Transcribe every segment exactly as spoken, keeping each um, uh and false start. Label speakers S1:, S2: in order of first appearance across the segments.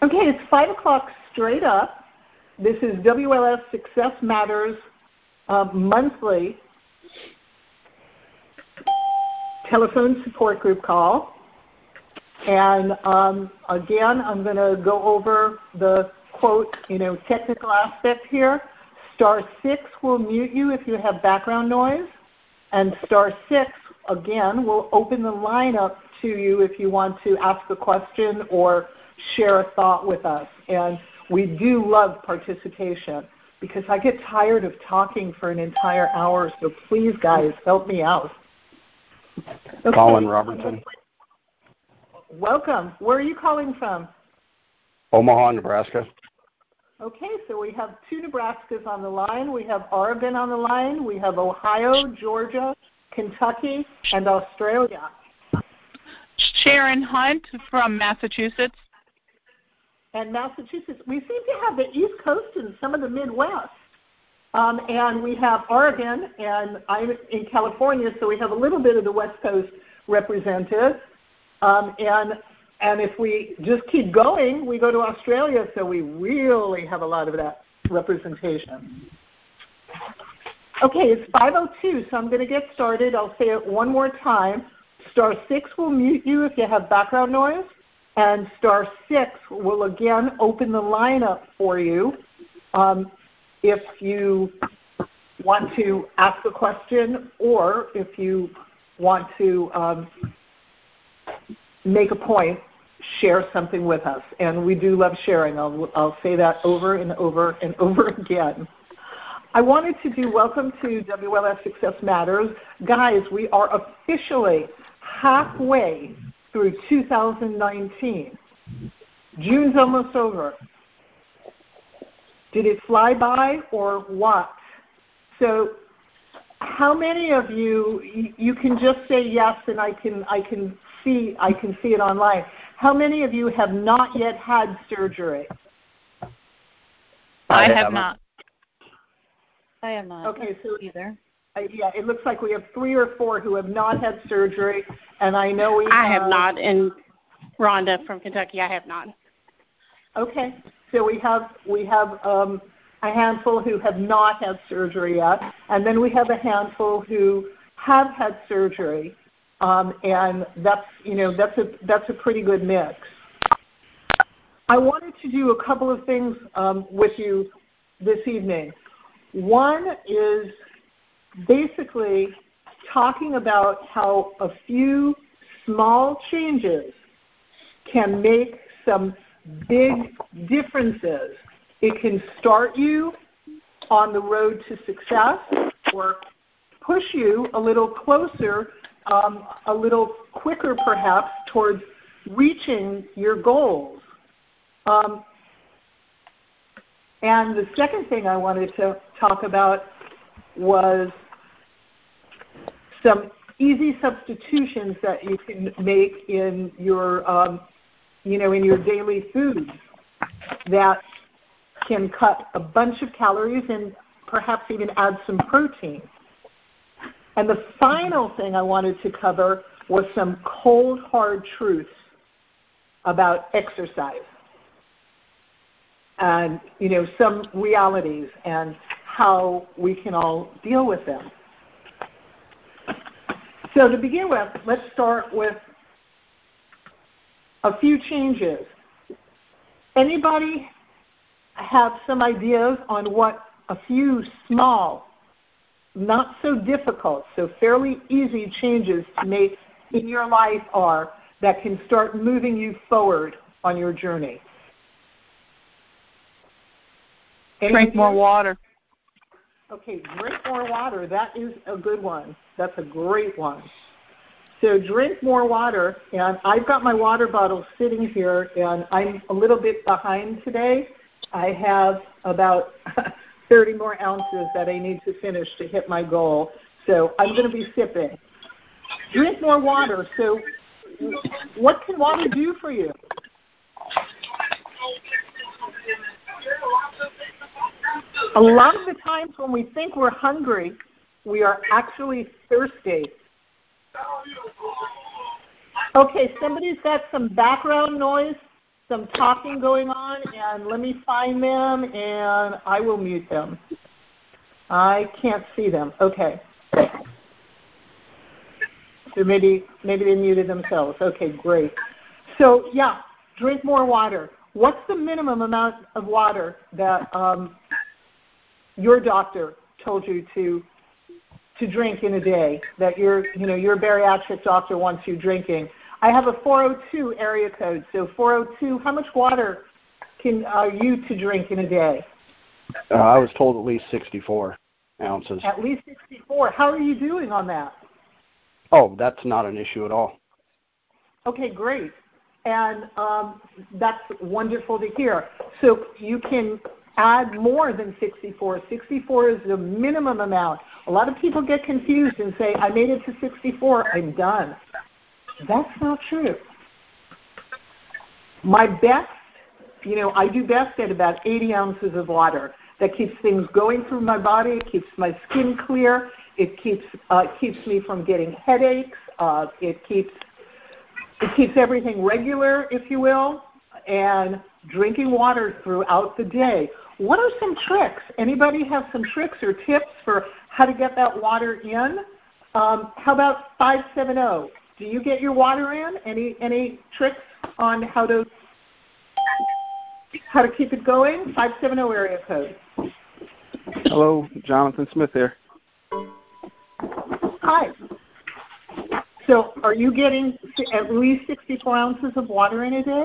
S1: Okay, it's five o'clock straight up. This is W L S Success Matters uh, monthly telephone support group call. And um, again, I'm going to go over the quote, you know, technical aspect here. Star six will mute you if you have background noise. And star six, again, will open the line up to you if you want to ask a question or share a thought with us. And we do love participation because I get tired of talking for an entire hour. So please, guys, help me out.
S2: Okay. Colin Robertson.
S1: Welcome. Where are you calling from?
S2: Omaha, Nebraska.
S1: Okay, so we have two Nebraskas on the line. We have Oregon on the line. We have Ohio, Georgia, Kentucky, and Australia.
S3: Sharon Hunt from Massachusetts.
S1: And Massachusetts. We seem to have the East Coast and some of the Midwest. Um, and we have Oregon, and I'm in California, so we have a little bit of the West Coast represented. Um, and and if we just keep going, we go to Australia, so we really have a lot of that representation. Okay, it's five oh two, so I'm going to get started. I'll say it one more time. Star six will mute you if you have background noise, and star six will again open the lineup for you um, if you want to ask a question or if you want to um, make a point, share something with us. And we do love sharing. I'll, I'll say that over and over and over again. I wanted to do welcome to W L S Success Matters. Guys, we are officially halfway through two thousand nineteen. June's almost over. Did it fly by or what? So how many of you, you can just say yes and I can I can see I can see it online. How many of you have not yet had surgery?
S3: I have not.
S4: I have not.
S1: Okay, so
S4: either.
S1: Uh, yeah, it looks like we have three or four who have not had surgery, and I know we
S5: I
S1: have,
S5: have not, and Rhonda from Kentucky, I have not.
S1: Okay, so we have we have um, a handful who have not had surgery yet, and then we have a handful who have had surgery, um, and that's you know that's a that's a pretty good mix. I wanted to do a couple of things um, with you this evening. One is basically talking about how a few small changes can make some big differences. It can start you on the road to success or push you a little closer, um, a little quicker perhaps, towards reaching your goals. Um, and the second thing I wanted to talk about was some easy substitutions that you can make in your, um, you know, in your daily foods that can cut a bunch of calories and perhaps even add some protein. And the final thing I wanted to cover was some cold, hard truths about exercise and, you know, some realities and how we can all deal with them. So to begin with, let's start with a few changes. Anybody have some ideas on what a few small, not so difficult, so fairly easy changes to make in your life are that can start moving you forward on your journey? Any
S3: Drink more water.
S1: Okay, drink more water. That is a good one. That's a great one. So drink more water, and I've got my water bottle sitting here, and I'm a little bit behind today. I have about thirty more ounces that I need to finish to hit my goal. So I'm going to be sipping. Drink more water. So what can water do for you? A lot of the times when we think we're hungry, we are actually thirsty. Okay, somebody's got some background noise, some talking going on, and let me find them, and I will mute them. I can't see them. Okay. So maybe maybe they muted themselves. Okay, great. So, yeah, drink more water. What's the minimum amount of water that um, your doctor told you to to drink in a day, that your, you know, your bariatric doctor wants you drinking? I have a four oh two area code. So four oh two, how much water can uh, you to drink in a day?
S2: Uh, I was told at least sixty-four ounces.
S1: At least sixty-four. How are you doing on that?
S2: Oh, that's not an issue at all.
S1: Okay, great. And um, that's wonderful to hear. So you can add more than sixty-four. sixty-four is the minimum amount. A lot of people get confused and say, I made it to sixty-four, I'm done. That's not true. My best, you know, I do best at about eighty ounces of water. That keeps things going through my body. It keeps my skin clear. It keeps uh, keeps me from getting headaches. Uh, it keeps it keeps everything regular, if you will, and drinking water throughout the day. What are some tricks? Anybody have some tricks or tips for how to get that water in? Um, how about five seven zero? Do you get your water in? Any any tricks on how to how to keep it going? five seven zero area code.
S6: Hello, Jonathan Smith here.
S1: Hi. So are you getting at least sixty-four ounces of water in a day?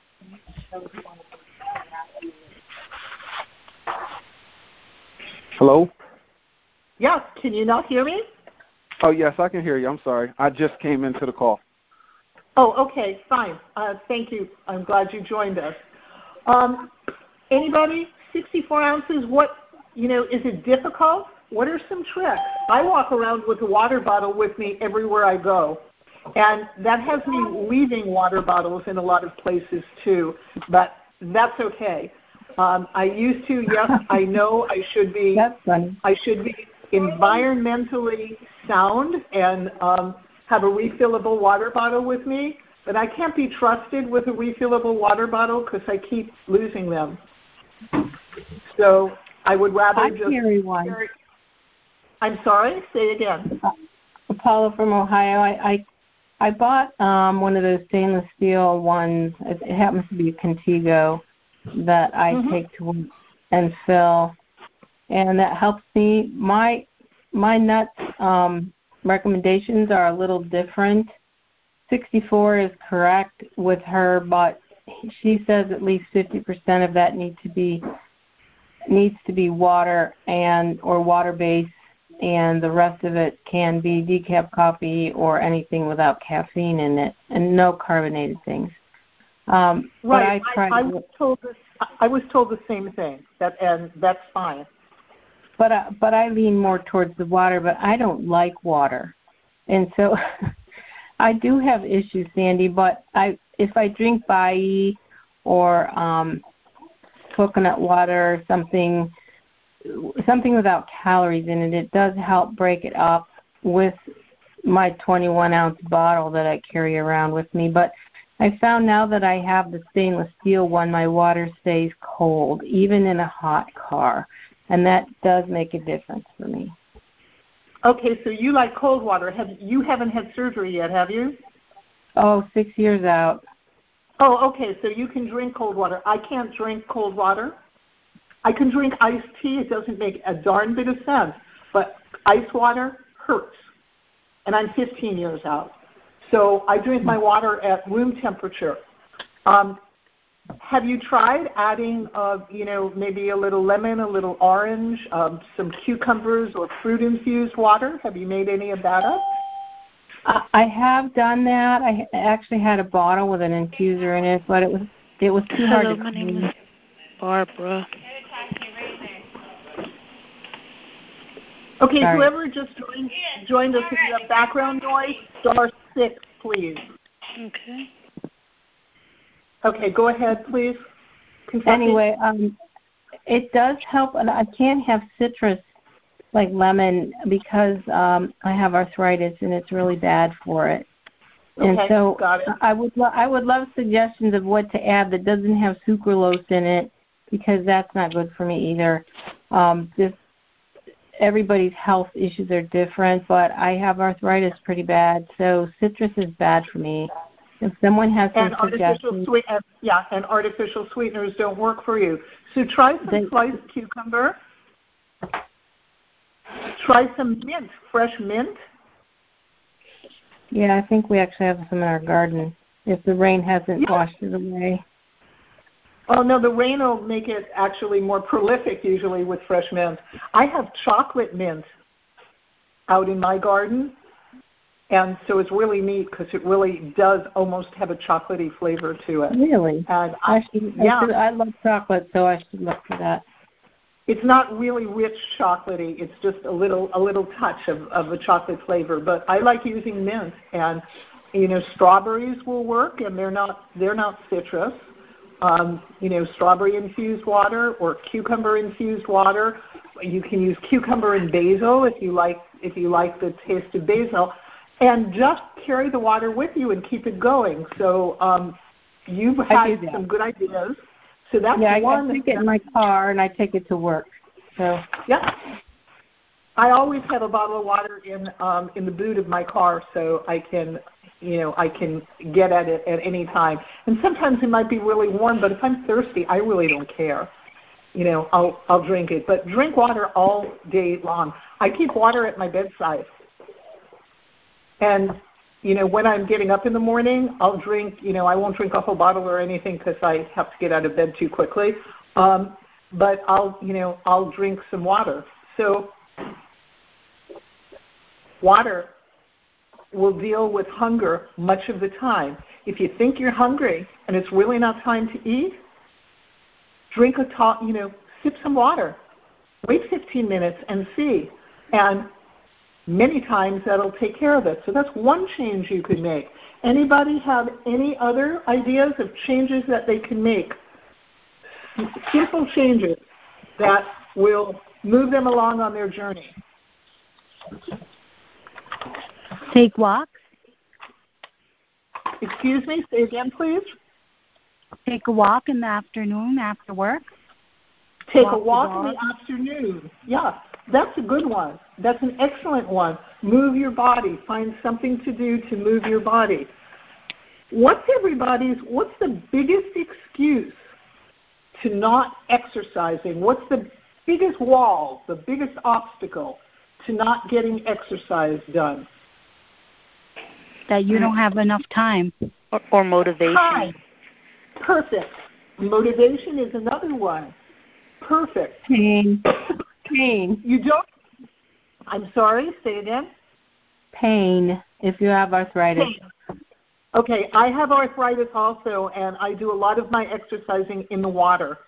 S6: Hello?
S1: Yes. Can you not hear me?
S6: Oh, yes, I can hear you. I'm sorry. I just came into the call.
S1: Oh, okay. Fine. Uh, thank you. I'm glad you joined us. Um, anybody? sixty-four ounces. What, you know, is it difficult? What are some tricks? I walk around with a water bottle with me everywhere I go, and that has me leaving water bottles in a lot of places too, but that's okay. Um, I used to, yes, I know I should be,
S4: That's funny.
S1: I should be environmentally sound and um, have a refillable water bottle with me, but I can't be trusted with a refillable water bottle because I keep losing them. So I would rather
S4: I
S1: just
S4: carry one.
S1: carry. I'm sorry. Say again.
S4: Uh, Paula from Ohio. I I, I bought um, one of those stainless steel ones. It, it happens to be a Contigo that I
S1: Mm-hmm.
S4: take to work and fill, and that helps me. My my nuts um, recommendations are a little different. sixty-four is correct with her, but she says at least fifty percent of that needs to be needs to be water and or water based, and the rest of it can be decaf coffee or anything without caffeine in it, and no carbonated things. Um,
S1: Right.
S4: But I, tried
S1: I, I
S4: to,
S1: was told this. I was told the same thing. That and that's fine.
S4: but uh, but I lean more towards the water. But I don't like water, and so I do have issues, Sandy. But I if I drink Bai or um, coconut water or something something without calories in it, it does help break it up with my twenty-one ounce bottle that I carry around with me. But I found now that I have the stainless steel one, my water stays cold, even in a hot car, and that does make a difference for me.
S1: Okay, so you like cold water. Have you haven't had surgery yet, have you?
S4: Oh, six years out.
S1: Oh, okay. So you can drink cold water. I can't drink cold water. I can drink iced tea. It doesn't make a darn bit of sense. But ice water hurts. And I'm fifteen years out. So I drink my water at room temperature. Um, have you tried adding, uh, you know, maybe a little lemon, a little orange, um, some cucumbers or fruit-infused water? Have you made any of that up?
S4: I have done that. I actually had a bottle with an infuser in it, but it was it was too hard
S5: Hello,
S4: to
S5: my
S4: clean.
S5: name is Barbara.
S1: Okay,
S4: Sorry.
S1: whoever just joined, joined us, if you have background noise, star six, please.
S5: Okay.
S1: Okay, go ahead, please. Kentucky.
S4: Anyway, um, it does help, and I can't have citrus like lemon because um, I have arthritis and it's really bad for it. And
S1: okay,
S4: so
S1: got it.
S4: I would lo- I would love suggestions of what to add that doesn't have sucralose in it, because that's not good for me either. Um, just everybody's health issues are different, but I have arthritis pretty bad, so citrus is bad for me. If someone has some
S1: and artificial sweet, and, yeah, and artificial sweeteners don't work for you. So try some
S4: they,
S1: sliced cucumber. Try some mint, fresh mint.
S4: Yeah, I think we actually have some in our garden, if the rain hasn't
S1: Yeah.
S4: washed it away.
S1: Oh, no, the rain will make it actually more prolific usually with fresh mint. I have chocolate mint out in my garden, and so it's really neat because it really does almost have a chocolatey flavor to it.
S4: Really?
S1: And
S4: I,
S1: I,
S4: should,
S1: yeah.
S4: I, should, I love chocolate, so I should look for that.
S1: It's not really rich chocolatey. It's just a little a little touch of, of a chocolate flavor. But I like using mint, and you know, strawberries will work, and they're not they're not citrus. Um, you know, strawberry infused water or cucumber infused water. You can use cucumber and basil if you like if you like the taste of basil, and just carry the water with you and keep it going. So um, you've had some good ideas. So that's
S4: yeah,
S1: one.
S4: I take it in my car and I take it to work. So
S1: yeah, I always have a bottle of water in um, in the boot of my car, so I can, you know, I can get at it at any time. And sometimes it might be really warm, but if I'm thirsty, I really don't care. You know, I'll I'll drink it. But drink water all day long. I keep water at my bedside, and you know, when I'm getting up in the morning, I'll drink, you know, I won't drink a whole bottle or anything because I have to get out of bed too quickly. Um, but I'll, you know, I'll drink some water. So water will deal with hunger much of the time. If you think you're hungry and it's really not time to eat, drink a top, you know, sip some water. Wait fifteen minutes and see. And many times that'll take care of it. So that's one change you could make. Anybody have any other ideas of changes that they can make? Simple changes that will move them along on their journey.
S7: Take walks.
S1: Excuse me, say again, please.
S7: Take a walk in the afternoon after work.
S1: Take
S7: walk
S1: a walk in the afternoon. Yeah, that's a good one. That's an excellent one. Move your body. Find something to do to move your body. What's everybody's, what's the biggest excuse to not exercising? What's the biggest wall, the biggest obstacle to not getting exercise done?
S7: That you don't have enough time.
S5: Or, or motivation.
S1: Time. Perfect. Motivation is another one. Perfect.
S4: Pain. Pain.
S1: You don't, I'm sorry, say again.
S4: Pain, if you have arthritis.
S1: Pain. Okay, I have arthritis also, and I do a lot of my exercising in the water.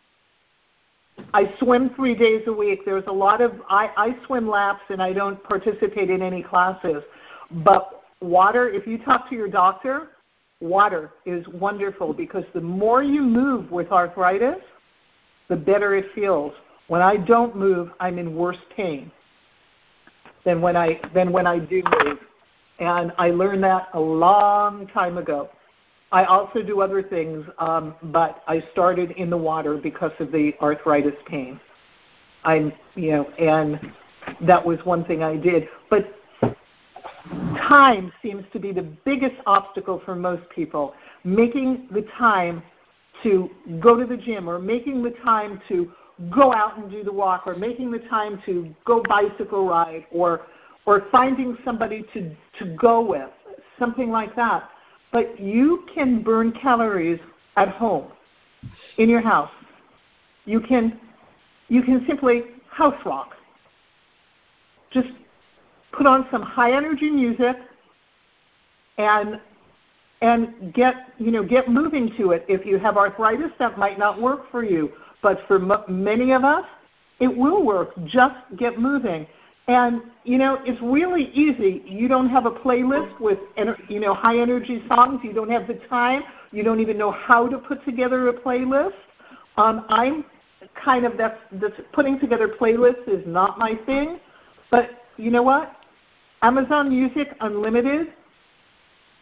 S1: I swim three days a week. There's a lot of, I, I swim laps, and I don't participate in any classes. But water, if you talk to your doctor, water is wonderful because the more you move with arthritis, the better it feels. When I don't move, I'm in worse pain than when I than when I do move. And I learned that a long time ago. I also do other things, um, but I started in the water because of the arthritis pain. I'm, you know, and that was one thing I did. But time seems to be the biggest obstacle for most people. Making the time to go to the gym, or making the time to go out and do the walk, or making the time to go bicycle ride, or or finding somebody to, to go with, something like that. But you can burn calories at home, in your house. You can you can simply house walk. Just put on some high energy music and and get you know get moving to it. If you have arthritis, that might not work for you, but for m- many of us, it will work. Just get moving. And, you know, it's really easy. You don't have a playlist with, you know, high-energy songs. You don't have the time. You don't even know how to put together a playlist. Um, I'm kind of, that's, that's, putting together playlists is not my thing. But you know what? Amazon Music Unlimited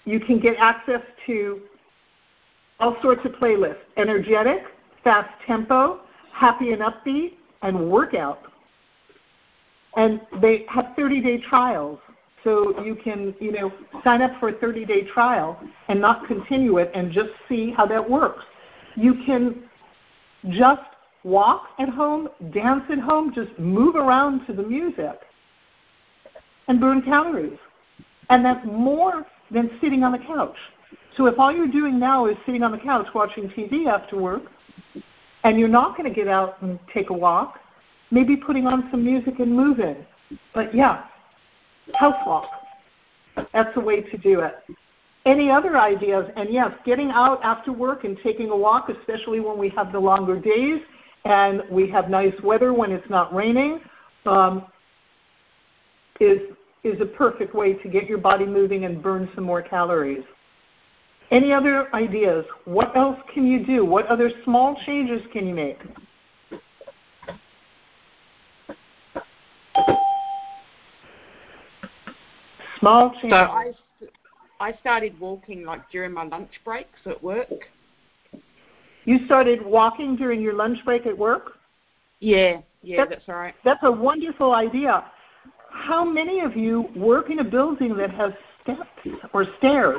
S1: you can get access to all sorts of playlists: energetic, fast tempo, happy and upbeat, and workout. And they have thirty-day trials, so you can, you know, sign up for a thirty-day trial and not continue it and just see how that works. You can just walk at home, dance at home, just move around to the music and burn calories. And that's more than sitting on the couch. So if all you're doing now is sitting on the couch watching T V after work, and you're not going to get out and take a walk, maybe putting on some music and moving. But yeah, house walk. That's the way to do it. Any other ideas? And yes, getting out after work and taking a walk, especially when we have the longer days and we have nice weather when it's not raining, um, is is a perfect way to get your body moving and burn some more calories. Any other ideas? What else can you do? What other small changes can you make? Small changes.
S8: So I, I started walking like during my lunch breaks at work.
S1: You started walking during your lunch break at work?
S8: Yeah, yeah, that's,
S1: that's
S8: right.
S1: That's a wonderful idea. How many of you work in a building that has steps or stairs?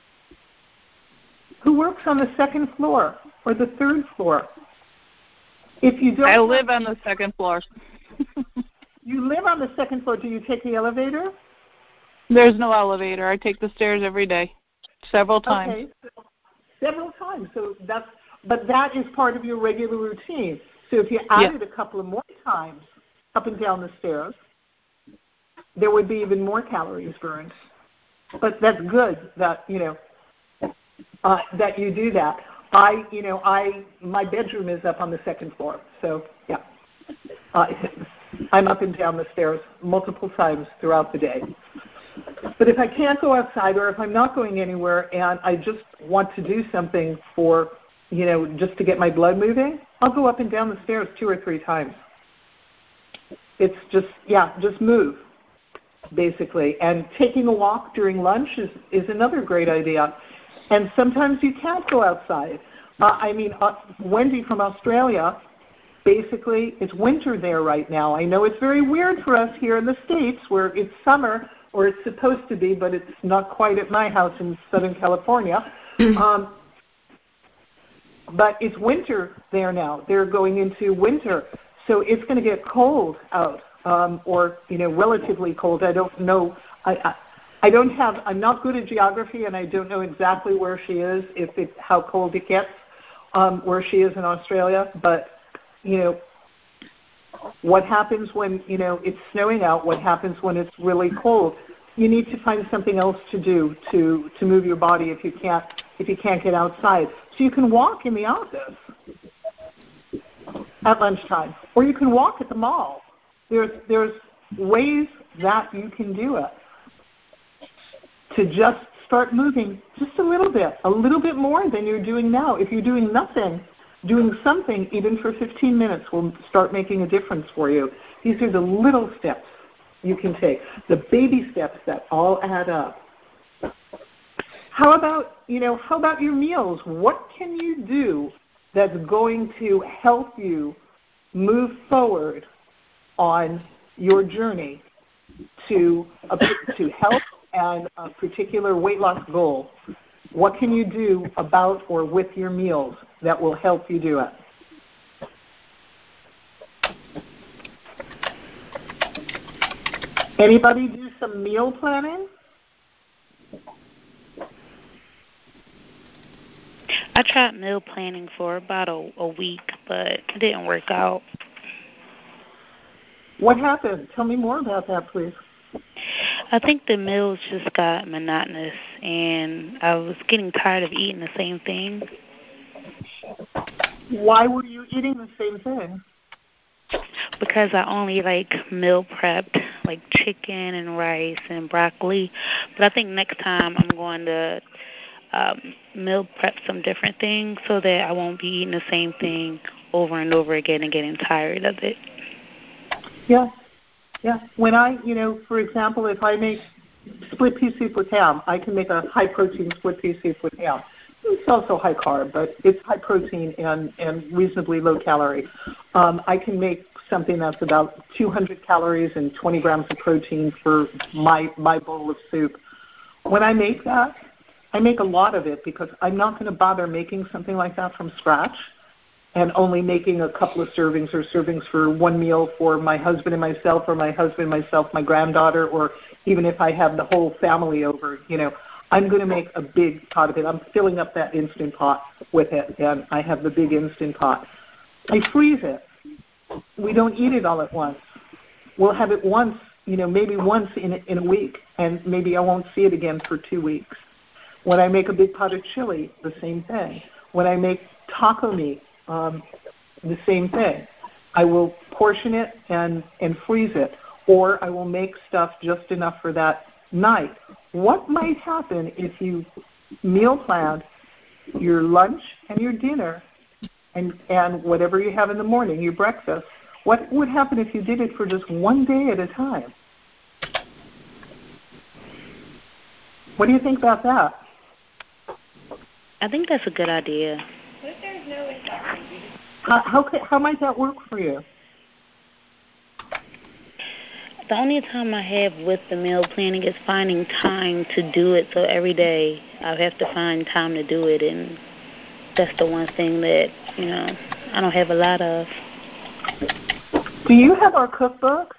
S1: Who works on the second floor or the third floor? If you don't,
S3: I live on the second floor.
S1: You live on the second floor. Do you take the elevator?
S3: There's no elevator. I take the stairs every day, several times.
S1: Okay, several times. So that's, but that is part of your regular routine. So if you added yeah. a couple of more times up and down the stairs, there would be even more calories burned. But that's good that, you know, uh, that you do that. I, you know, I, my bedroom is up on the second floor. So, yeah, uh, I'm up and down the stairs multiple times throughout the day. But if I can't go outside or if I'm not going anywhere and I just want to do something for, you know, just to get my blood moving, I'll go up and down the stairs two or three times. It's just, yeah, just move, basically. And taking a walk during lunch is, is another great idea. And sometimes you can't go outside. Uh, I mean, uh, Wendy from Australia, basically, it's winter there right now. I know it's very weird for us here in the States where it's summer, or it's supposed to be, but it's not quite at my house in Southern California. Um, but it's winter there now. They're going into winter. So it's going to get cold out, um, or, you know, relatively cold. I don't know. I, I, I don't have, I'm not good at geography, and I don't know exactly where she is, if it, how cold it gets um, where she is in Australia. But, you know, what happens when, you know, it's snowing out? What happens when it's really cold? You need to find something else to do to, to move your body if you can't if you can't get outside. So you can walk in the office at lunchtime, or you can walk at the mall. There's there's ways that you can do it to just start moving just a little bit, a little bit more than you're doing now. If you're doing nothing, doing something even for fifteen minutes will start making a difference for you. These are the little steps you can take, the baby steps that all add up. How about, you know, how about your meals? What can you do that's going to help you move forward on your journey to a, to health and a particular weight loss goal? What can you do about or with your meals that will help you do it? Anybody do some meal planning?
S5: I tried meal planning for about a, a week, but it didn't work out.
S1: What happened? Tell me more about that, please.
S5: I think the meals just got monotonous, and I was getting tired of eating the same thing.
S1: Why were you eating the same thing?
S5: Because I only like meal prepped, like chicken and rice and broccoli. But I think next time I'm going to um, meal prep some different things so that I won't be eating the same thing over and over again and getting tired of it.
S1: Yeah, yeah. When I, you know, for example, if I make split pea soup with ham. I can make a high protein split pea soup with ham. It's also high carb, but it's high protein and, and reasonably low calorie. Um, I can make something that's about two hundred calories and twenty grams of protein for my, my bowl of soup. When I make that, I make a lot of it because I'm not going to bother making something like that from scratch and only making a couple of servings or servings for one meal for my husband and myself, or my husband, myself, my granddaughter, or even if I have the whole family over, you know. I'm going to make a big pot of it. I'm filling up that Instant Pot with it, and I have the big Instant Pot. I freeze it. We don't eat it all at once. We'll have it once, you know, maybe once in a, in a week, and maybe I won't see it again for two weeks. When I make a big pot of chili, the same thing. When I make taco meat, um, the same thing. I will portion it and, and freeze it, or I will make stuff just enough for that night. What might happen if you meal planned your lunch and your dinner and, and whatever you have in the morning, your breakfast? What would happen if you did it for just one day at a time? What do you think about that?
S5: I think that's a good idea.
S1: How, how, how might that work for you?
S5: The only time I have with the meal planning is finding time to do it. So every day I have to find time to do it, and that's the one thing that, you know, I don't have a lot of.
S1: Do you have our cookbook?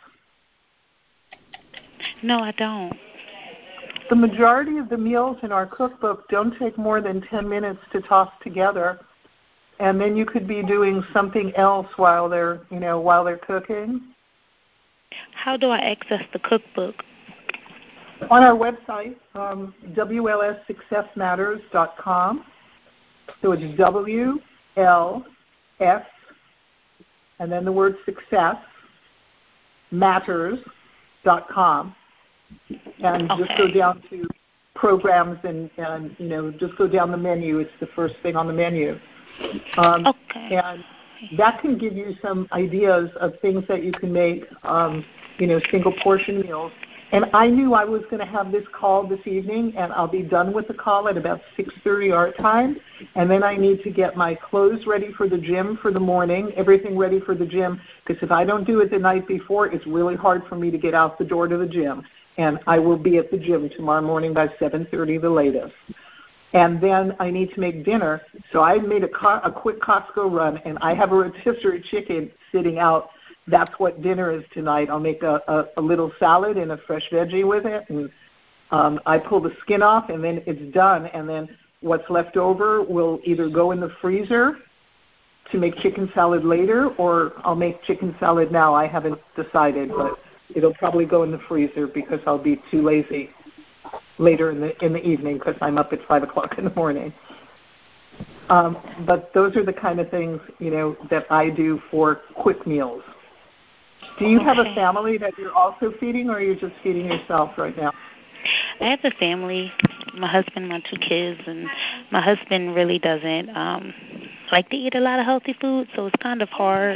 S5: No, I don't.
S1: The majority of the meals in our cookbook don't take more than ten minutes to toss together, and then you could be doing something else while they're, you know, while they're cooking.
S5: How do I access the cookbook?
S1: On our website, um, W L S success matters dot com. So it's W L S and then the word success matters dot com. And
S5: okay.
S1: just go down to programs and, and, you know, just go down the menu. It's the first thing on the menu. Um,
S5: okay.
S1: And that can give you some ideas of things that you can make, um, you know, single portion meals. And I knew I was going to have this call this evening, and I'll be done with the call at about six thirty our time. And then I need to get my clothes ready for the gym for the morning, everything ready for the gym, because if I don't do it the night before, it's really hard for me to get out the door to the gym. And I will be at the gym tomorrow morning by seven thirty the latest. And then I need to make dinner. So I made a, co- a quick Costco run, and I have a rotisserie chicken sitting out. That's what dinner is tonight. I'll make a, a, a little salad and a fresh veggie with it. And um, I pull the skin off, and then it's done. And then what's left over will either go in the freezer to make chicken salad later, or I'll make chicken salad now. I haven't decided, but it'll probably go in the freezer because I'll be too lazy later in the in the evening because I'm up at five o'clock in the morning. Um, but those are the kind of things, you know, that I do for quick meals. Do you okay. have a family that you're also feeding, or are you just feeding yourself right now?
S5: I have a family, my husband, my two kids, and my husband really doesn't um, like to eat a lot of healthy food, so it's kind of hard.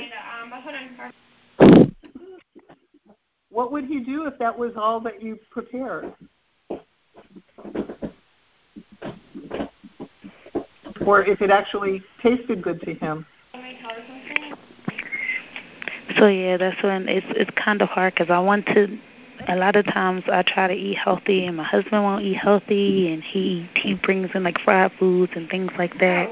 S1: What would he do if that was all that you prepared? Or if it actually tasted good to him?
S5: So yeah, that's when it's it's kind of hard because I want to. A lot of times I try to eat healthy, and my husband won't eat healthy, and he he brings in like fried foods and things like that.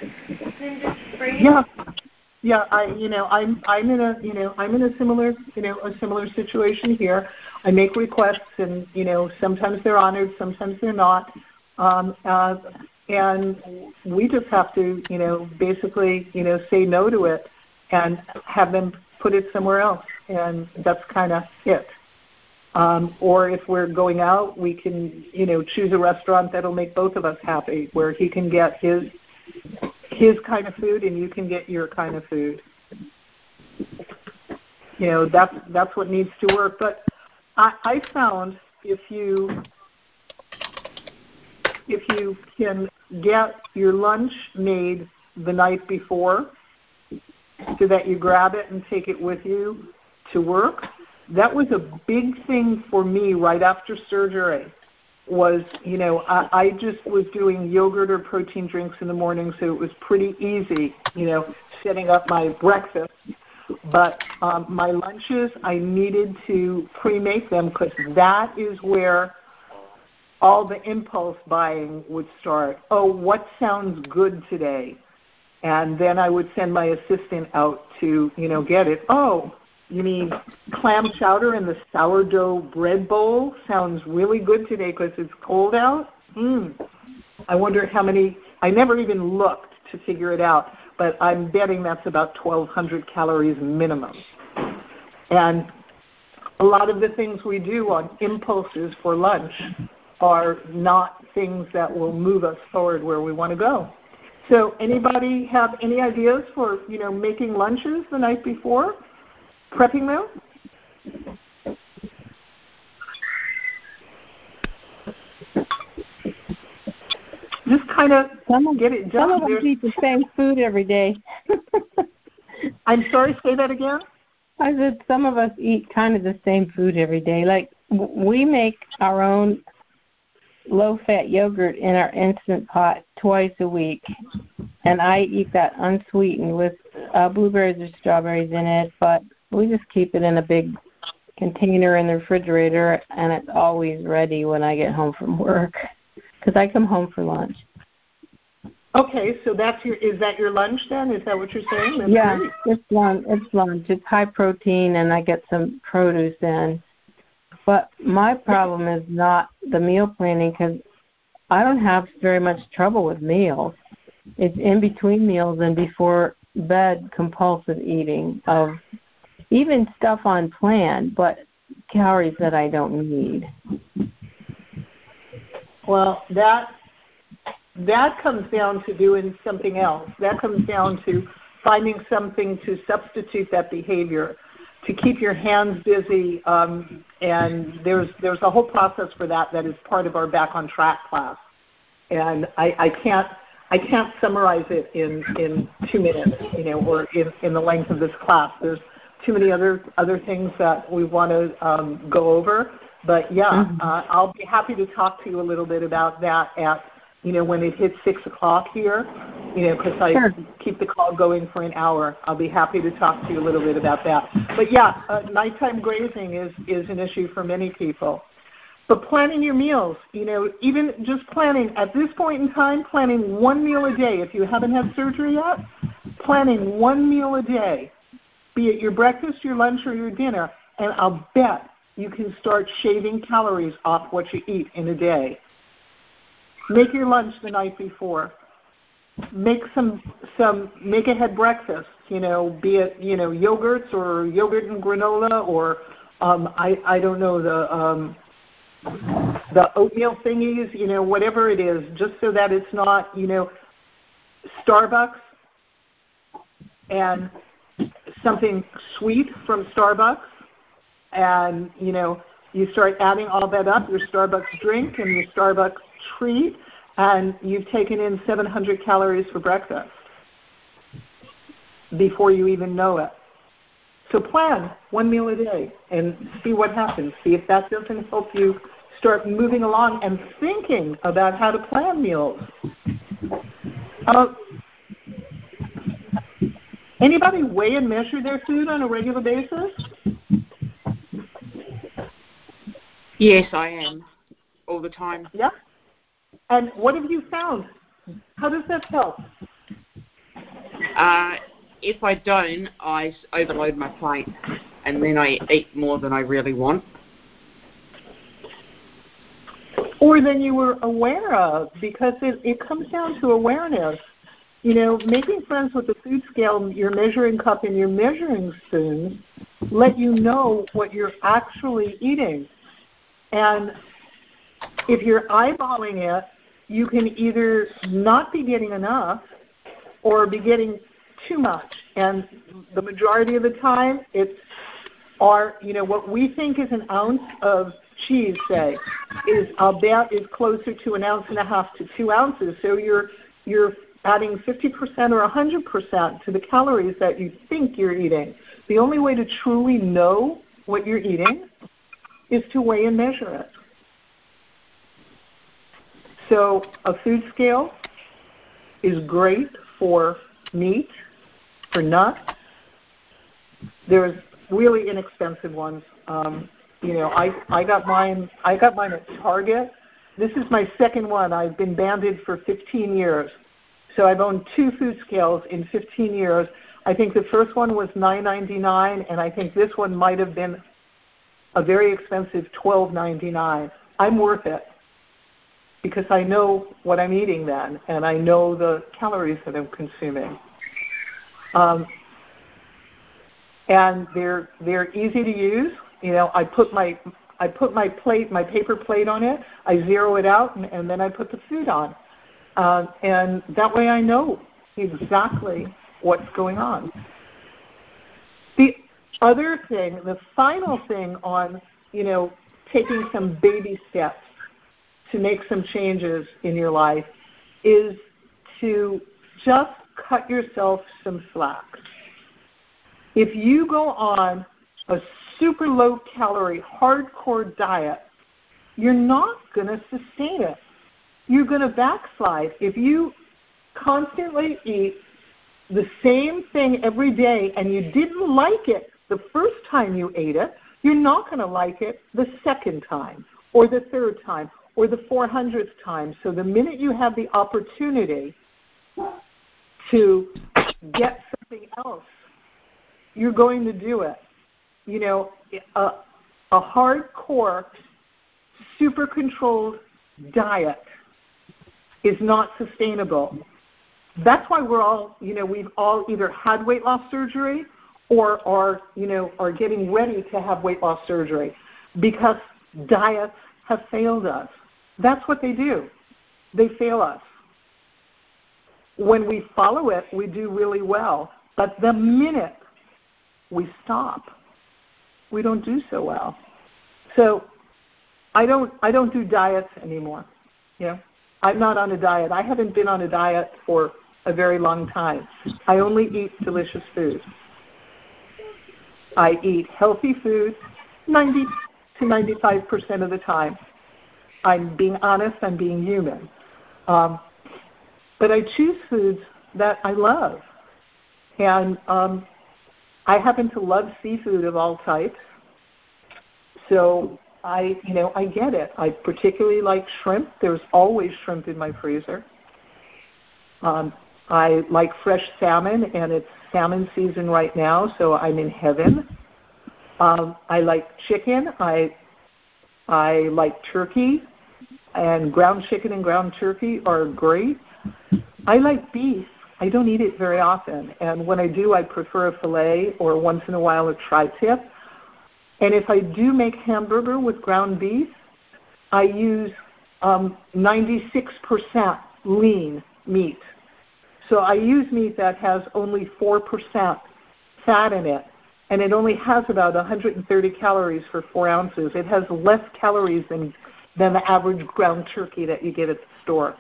S1: Yeah, yeah. I you know I'm I'm in a you know I'm in a similar you know a similar situation here. I make requests, and you know sometimes they're honored, sometimes they're not, um, uh, and we just have to you know basically you know say no to it and have them put it somewhere else, and that's kind of it. Um, or if we're going out, we can, you know, choose a restaurant that'll make both of us happy, where he can get his his kind of food and you can get your kind of food. You know, that's that's what needs to work. But I, I found if you if you can get your lunch made the night before, so that you grab it and take it with you to work, that was a big thing for me right after surgery. Was, you know, I, I just was doing yogurt or protein drinks in the morning, so it was pretty easy, you know, setting up my breakfast. But um, my lunches, I needed to pre-make them because that is where all the impulse buying would start. Oh, what sounds good today? And then I would send my assistant out to, you know, get it. Oh, you mean clam chowder in the sourdough bread bowl? Sounds really good today because it's cold out. Hmm. I wonder how many, I never even looked to figure it out, but I'm betting that's about twelve hundred calories minimum. And a lot of the things we do on impulses for lunch are not things that will move us forward where we want to go. So anybody have any ideas for, you know, making lunches the night before? Prepping them? Just kind of
S4: some,
S1: get it done.
S4: Some of us eat the same food every day.
S1: I'm sorry, say that again?
S4: I said some of us eat kind of the same food every day. Like we make our own low-fat yogurt in our Instant Pot twice a week, and I eat that unsweetened with uh, blueberries or strawberries in it, but we just keep it in a big container in the refrigerator, and it's always ready when I get home from work because I come home for lunch.
S1: Okay, so that's your is that your lunch then? Is that what you're saying? That's
S4: yeah,
S1: great.
S4: it's lunch. It's lunch. It's high protein, and I get some produce in. But my problem is not the meal planning because I don't have very much trouble with meals. It's in between meals and before bed compulsive eating of even stuff on plan, but calories that I don't need.
S1: Well, that that comes down to doing something else. That comes down to finding something to substitute that behavior, to keep your hands busy, um, and there's there's a whole process for that that is part of our Back on Track class. And I, I can't I can't summarize it in, in two minutes, you know, or in, in the length of this class. There's too many other other things that we want to um, go over. But yeah, mm-hmm. uh, I'll be happy to talk to you a little bit about that at, you know, when it hits six o'clock here, you know, because I sure. keep the call going for an hour. I'll be happy to talk to you a little bit about that. But yeah, uh, nighttime grazing is, is an issue for many people. But planning your meals, you know, even just planning, at this point in time, planning one meal a day. If you haven't had surgery yet, planning one meal a day, be it your breakfast, your lunch, or your dinner, and I'll bet you can start shaving calories off what you eat in a day. Make your lunch the night before. Make some, some make ahead breakfast, you know, be it, you know, yogurts or yogurt and granola or, um, I, I don't know, the... Um, the oatmeal thingies, you know, whatever it is, just so that it's not, you know, Starbucks and something sweet from Starbucks. And, you know, you start adding all that up, your Starbucks drink and your Starbucks treat, and you've taken in seven hundred calories for breakfast before you even know it. So plan one meal a day and see what happens. See if that doesn't help you start moving along and thinking about how to plan meals. Uh, anybody weigh and measure their food on a regular basis?
S8: Yes, I am. All the time.
S1: Yeah. And what have you found? How does that help?
S8: Uh, if I don't, I overload my plate, and then I eat more than I really want.
S1: Or than you were aware of, because it, it comes down to awareness. You know, making friends with the food scale, your measuring cup and your measuring spoon let you know what you're actually eating. And if you're eyeballing it, you can either not be getting enough or be getting too much, and the majority of the time it's our, you know, what we think is an ounce of cheese, say, is I'll bet is closer to an ounce and a half to two ounces. So you're you're adding fifty percent or one hundred percent to the calories that you think you're eating. The only way to truly know what you're eating is to weigh and measure it. So a food scale is great for meat, for nuts. There's really inexpensive ones. Um, you know, I, I got mine. I got mine at Target. This is my second one. I've been banded for fifteen years, so I've owned two food scales in fifteen years. I think the first one was nine ninety-nine, and I think this one might have been a very expensive twelve ninety-nine. I'm worth it because I know what I'm eating then, and I know the calories that I'm consuming. Um, and they're they're easy to use. You know, I put my I put my plate, my paper plate on it. I zero it out, and, and then I put the food on, uh, and that way I know exactly what's going on. The other thing, the final thing on, you know, taking some baby steps to make some changes in your life is to just cut yourself some slack. If you go on a super low calorie, hardcore diet, you're not going to sustain it. You're going to backslide. If you constantly eat the same thing every day and you didn't like it the first time you ate it, you're not going to like it the second time or the third time or the four hundredth time. So the minute you have the opportunity to get something else, you're going to do it. You know, a, a hardcore, super controlled diet is not sustainable. That's why we're all, you know, we've all either had weight loss surgery or are, you know, are getting ready to have weight loss surgery because diets have failed us. That's what they do. They fail us. When we follow it, we do really well. But the minute we stop, we don't do so well. So I don't I don't do diets anymore. You know, I'm not on a diet. I haven't been on a diet for a very long time. I only eat delicious food. I eat healthy food ninety to ninety-five percent of the time. I'm being honest. I'm being human. Um, but I choose foods that I love. And um, I happen to love seafood of all types. So I, you know, I get it. I particularly like shrimp. There's always shrimp in my freezer. Um, I like fresh salmon, and it's salmon season right now, so I'm in heaven. Um, I like chicken. I I like turkey, and ground chicken and ground turkey are great. I like beef. I don't eat it very often, and when I do, I prefer a filet or once in a while a tri-tip. And if I do make hamburger with ground beef, I use um, ninety-six percent lean meat. So I use meat that has only four percent fat in it, and it only has about one hundred thirty calories for four ounces. It has less calories than, than the average ground turkey that you get at the store,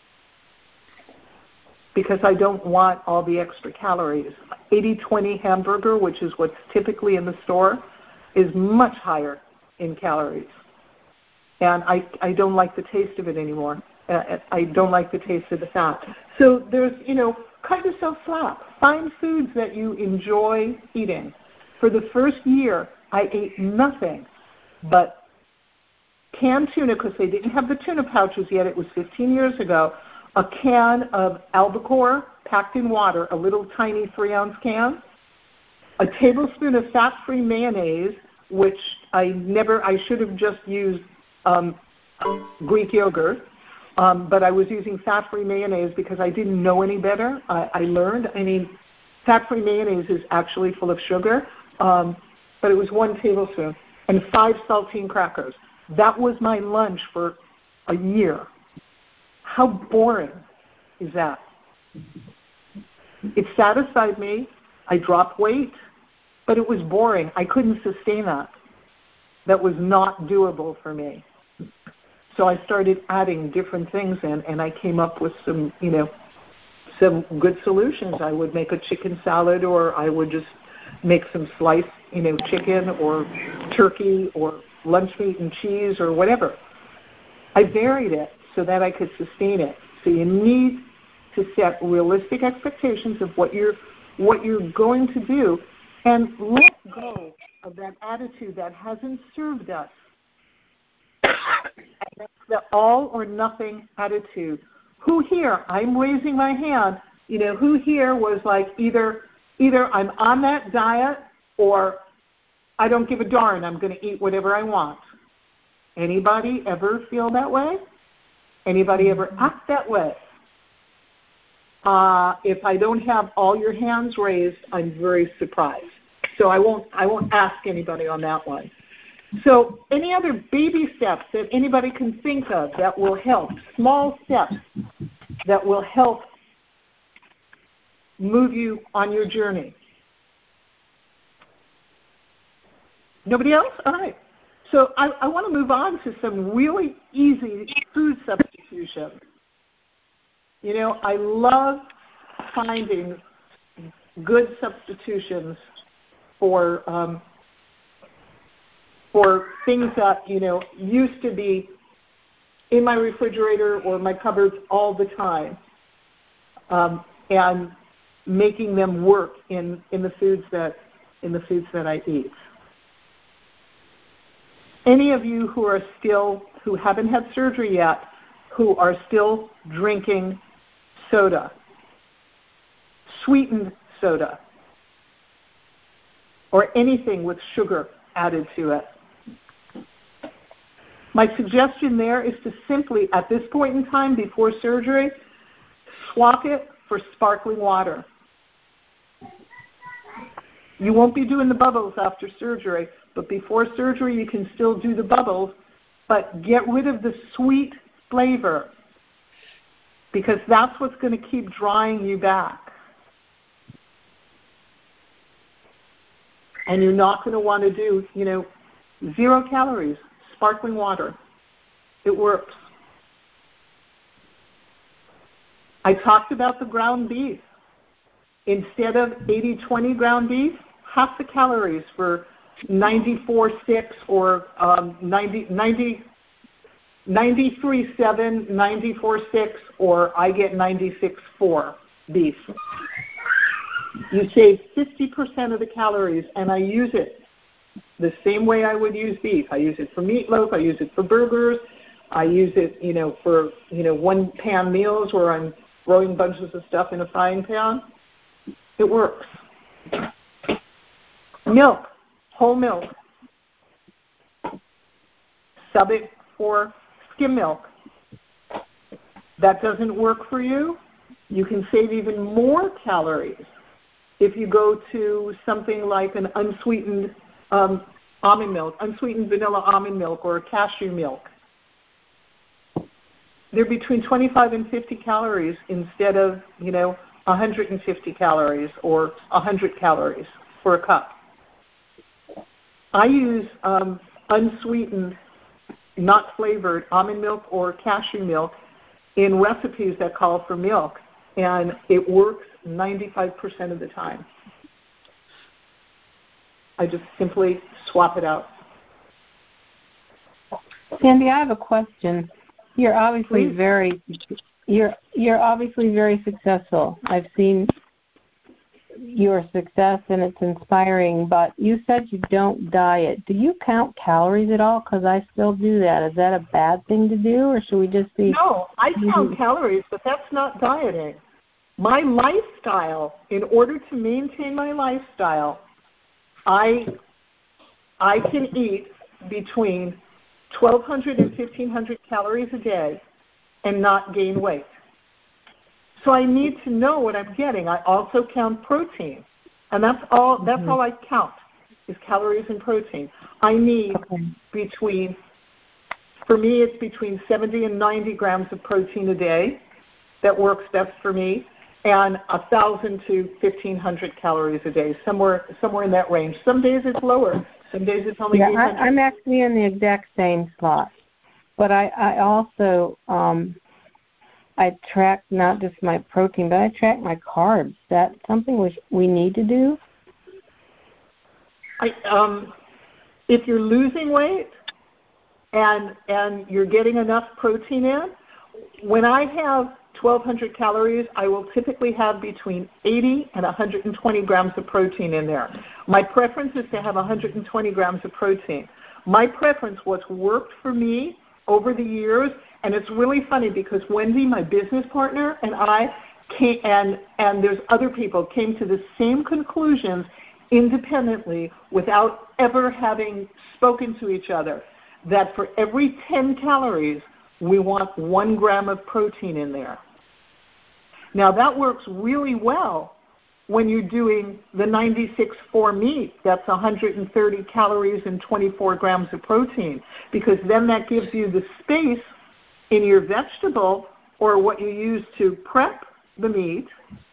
S1: because I don't want all the extra calories. eighty twenty hamburger, which is what's typically in the store, is much higher in calories. And I, I don't like the taste of it anymore. Uh, I don't like the taste of the fat. So there's, you know, cut yourself slack. Find foods that you enjoy eating. For the first year, I ate nothing but canned tuna, because they didn't have the tuna pouches yet. It was fifteen years ago. A can of albacore packed in water, a little tiny three-ounce can, a tablespoon of fat-free mayonnaise, which I never, I should have just used um, Greek yogurt, um, but I was using fat-free mayonnaise because I didn't know any better. I, I learned, I mean, fat-free mayonnaise is actually full of sugar, um, but it was one tablespoon, and five saltine crackers. That was my lunch for a year. How boring is that? It satisfied me. I dropped weight, but it was boring. I couldn't sustain that. That was not doable for me. So I started adding different things in, and I came up with some, you know, some good solutions. I would make a chicken salad, or I would just make some sliced, you know, chicken or turkey or lunch meat and cheese or whatever. I varied it so that I could sustain it. So you need to set realistic expectations of what you're what you're going to do, and let go of that attitude that hasn't served us. And that's the all or nothing attitude. Who here? I'm raising my hand. You know, who here was like either either I'm on that diet or I don't give a darn. I'm going to eat whatever I want. Anybody ever feel that way? Anybody ever act that way? Uh, if I don't have all your hands raised, I'm very surprised. So I won't I won't ask anybody on that one. So any other baby steps that anybody can think of that will help, small steps that will help move you on your journey? Nobody else? All right. So I, I want to move on to some really easy food substitutions. You know, I love finding good substitutions for um, for things that, you know, used to be in my refrigerator or my cupboards all the time, um, and making them work in, in the foods that in the foods that I eat. Any of you who are still who haven't had surgery yet, who are still drinking soda, sweetened soda, or anything with sugar added to it. My suggestion there is to simply, at this point in time before surgery, swap it for sparkling water. You won't be doing the bubbles after surgery, but before surgery you can still do the bubbles, but get rid of the sweet flavor, because that's what's going to keep drawing you back. And you're not going to want to do, you know, zero calories, sparkling water. It works. I talked about the ground beef. Instead of eighty twenty ground beef, half the calories for ninety-four six or um, ninety, ninety, ninety-three seven, ninety-four six, or I get ninety-six four beef. You save fifty percent of the calories, and I use it the same way I would use beef. I use it for meatloaf. I use it for burgers. I use it, you know, for, you know, one-pan meals where I'm throwing bunches of stuff in a frying pan. It works. Milk, whole milk. Sub it for skim milk. That doesn't work for you? You can save even more calories if you go to something like an unsweetened um, almond milk, unsweetened vanilla almond milk, or cashew milk. They're between twenty-five and fifty calories instead of, you know, one hundred fifty calories or one hundred calories for a cup. I use um, unsweetened, not flavored almond milk or cashew milk in recipes that call for milk, and it works ninety-five percent of the time. I just simply swap it out.
S4: Sandy, I have a question. You're obviously
S1: Please.
S4: very you're you're obviously very successful. I've seen your success and it's inspiring, but you said you don't diet. Do you count calories at all? Because I still do that. Is that a bad thing to do, or should we just be...
S1: No, I count calories, but that's not dieting. My lifestyle, in order to maintain my lifestyle, I I can eat between twelve hundred and fifteen hundred calories a day and not gain weight. So I need to know what I'm getting. I also count protein, and that's all. That's mm-hmm. all I count is calories and protein. I need okay. between, for me, it's between seventy and ninety grams of protein a day. That works best for me, and a thousand to fifteen hundred calories a day, somewhere somewhere in that range. Some days it's lower. Some days it's only
S4: yeah,
S1: eight hundred.
S4: I, I'm actually in the exact same slot, but I, I also um, I track not just my protein, but I track my carbs. That's something we we need to do.
S1: I um, if you're losing weight and and you're getting enough protein in, when I have twelve hundred calories, I will typically have between eighty and one hundred twenty grams of protein in there. My preference is to have one hundred twenty grams of protein. My preference, what's worked for me over the years, and it's really funny because Wendy, my business partner, and I came, and, and there's other people, came to the same conclusions independently without ever having spoken to each other, that for every ten calories, we want one gram of protein in there. Now, that works really well when you're doing the ninety-six four meat. That's one hundred thirty calories and twenty-four grams of protein, because then that gives you the space in your vegetable or what you use to prep the meat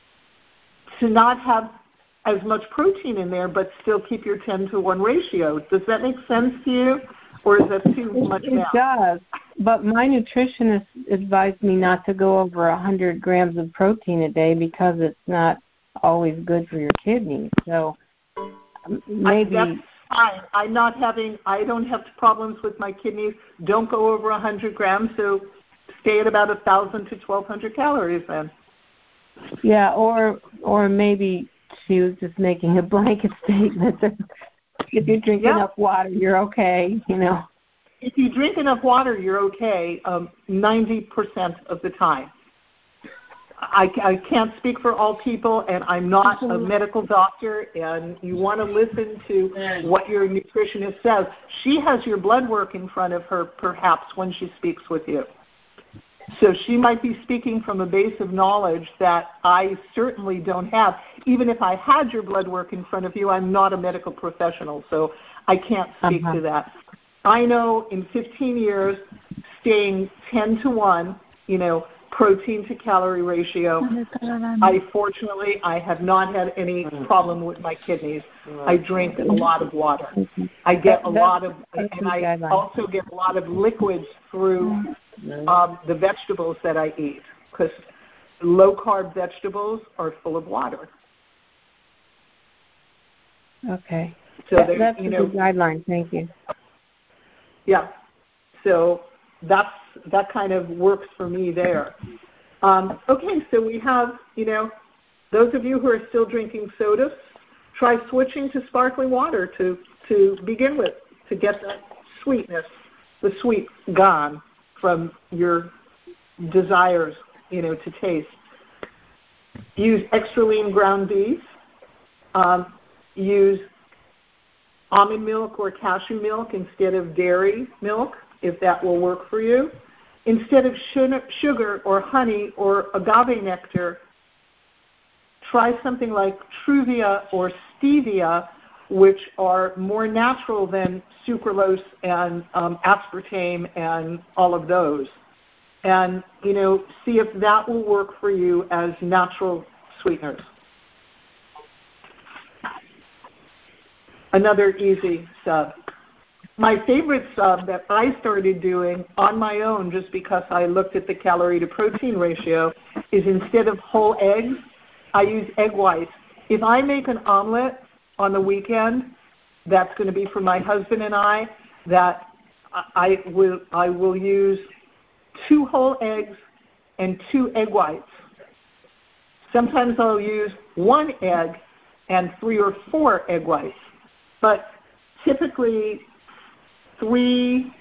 S1: to not have as much protein in there but still keep your ten to one ratio. Does that make sense to you? Or is that too much
S4: It
S1: now?
S4: does, but my nutritionist advised me not to go over one hundred grams of protein a day because it's not always good for your kidneys. So maybe
S1: I, that's fine. I'm not having. I don't have problems with my kidneys. Don't go over one hundred grams. So stay at about one thousand to twelve hundred calories then.
S4: Yeah, or or maybe she was just making a blanket statement that if you drink
S1: yeah.
S4: enough water, you're okay, you know.
S1: If you drink enough water, you're okay um, ninety percent of the time. I, I can't speak for all people, and I'm not a medical doctor, and you want to listen to what your nutritionist says. She has your blood work in front of her, perhaps, when she speaks with you. So she might be speaking from a base of knowledge that I certainly don't have. Even if I had your blood work in front of you, I'm not a medical professional, so I can't speak
S4: uh-huh.
S1: to that. I know in fifteen years, staying ten to one, you know, protein to calorie ratio, I fortunately, I have not had any problem with my kidneys. I drink a lot of water. I get a lot of, and I also get a lot of liquids through um, the vegetables that I eat, because low-carb vegetables are full of water.
S4: Okay.
S1: So
S4: that,
S1: there,
S4: that's
S1: you
S4: a
S1: know,
S4: good guideline. Thank you.
S1: Yeah. So that's that kind of works for me there. Um, okay, so we have, you know, those of you who are still drinking sodas, try switching to sparkling water to, to begin with, to get that sweetness, the sweet gone from your desires, you know, to taste. Use extra lean ground beef. Um, use almond milk or cashew milk instead of dairy milk, if that will work for you. Instead of sugar or honey or agave nectar, try something like Truvia or stevia, which are more natural than sucralose and um, aspartame and all of those. And, you know, see if that will work for you as natural sweeteners. Another easy sub. My favorite sub that I started doing on my own just because I looked at the calorie to protein ratio is instead of whole eggs, I use egg whites. If I make an omelet on the weekend, that's going to be for my husband and I, that I will, I will use two whole eggs and two egg whites. Sometimes I'll use one egg and three or four egg whites. But typically, three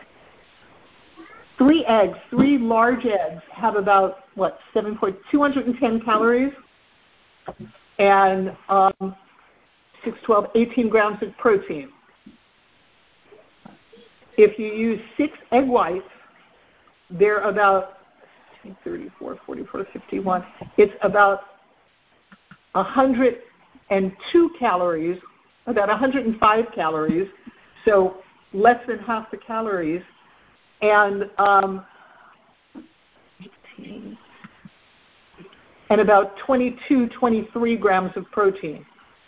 S1: three eggs, three large eggs have about, what, seven point two hundred ten calories and um, six, twelve, eighteen grams of protein. If you use six egg whites, they're about thirty-four, forty-four, fifty-one. It's about one hundred two calories, about one hundred five calories, so less than half the calories, and um, eighteen, and about twenty-two, twenty-three grams of protein.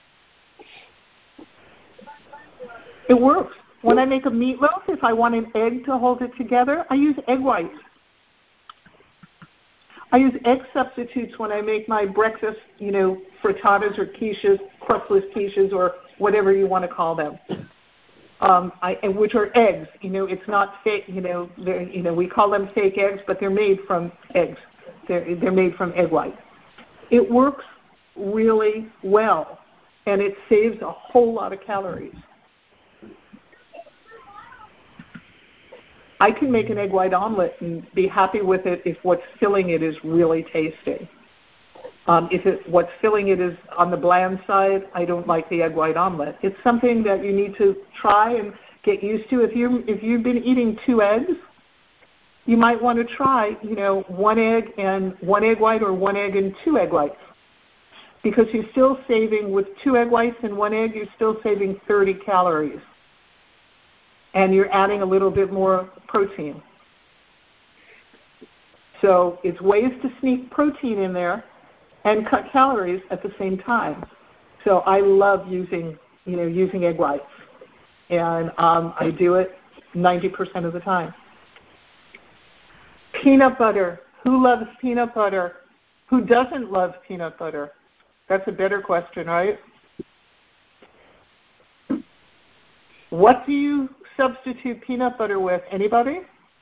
S1: It works. When I make a meatloaf, if I want an egg to hold it together, I use egg whites. I use egg substitutes when I make my breakfast, you know, frittatas or quiches, crustless quiches, or whatever you want to call them. um, I, which are eggs. You know, it's not fake. You know, you know, we call them fake eggs, but they're made from eggs. They're they're made from egg white. It works really well, and it saves a whole lot of calories. I can make an egg white omelet and be happy with it if what's filling it is really tasty. Um, if it, what's filling it is on the bland side, I don't like the egg white omelet. It's something that you need to try and get used to. If you if you've been eating two eggs, you might want to try, you know, one egg and one egg white, or one egg and two egg whites, because you're still saving, with two egg whites and one egg, you're still saving thirty calories, and you're adding a little bit more protein. So it's ways to sneak protein in there and cut calories at the same time. So I love using, you know, using egg whites, and um, I do it ninety percent of the time. Peanut butter. Who loves peanut butter? Who doesn't love peanut butter? That's a better question, right? What do you substitute peanut butter with? Anybody?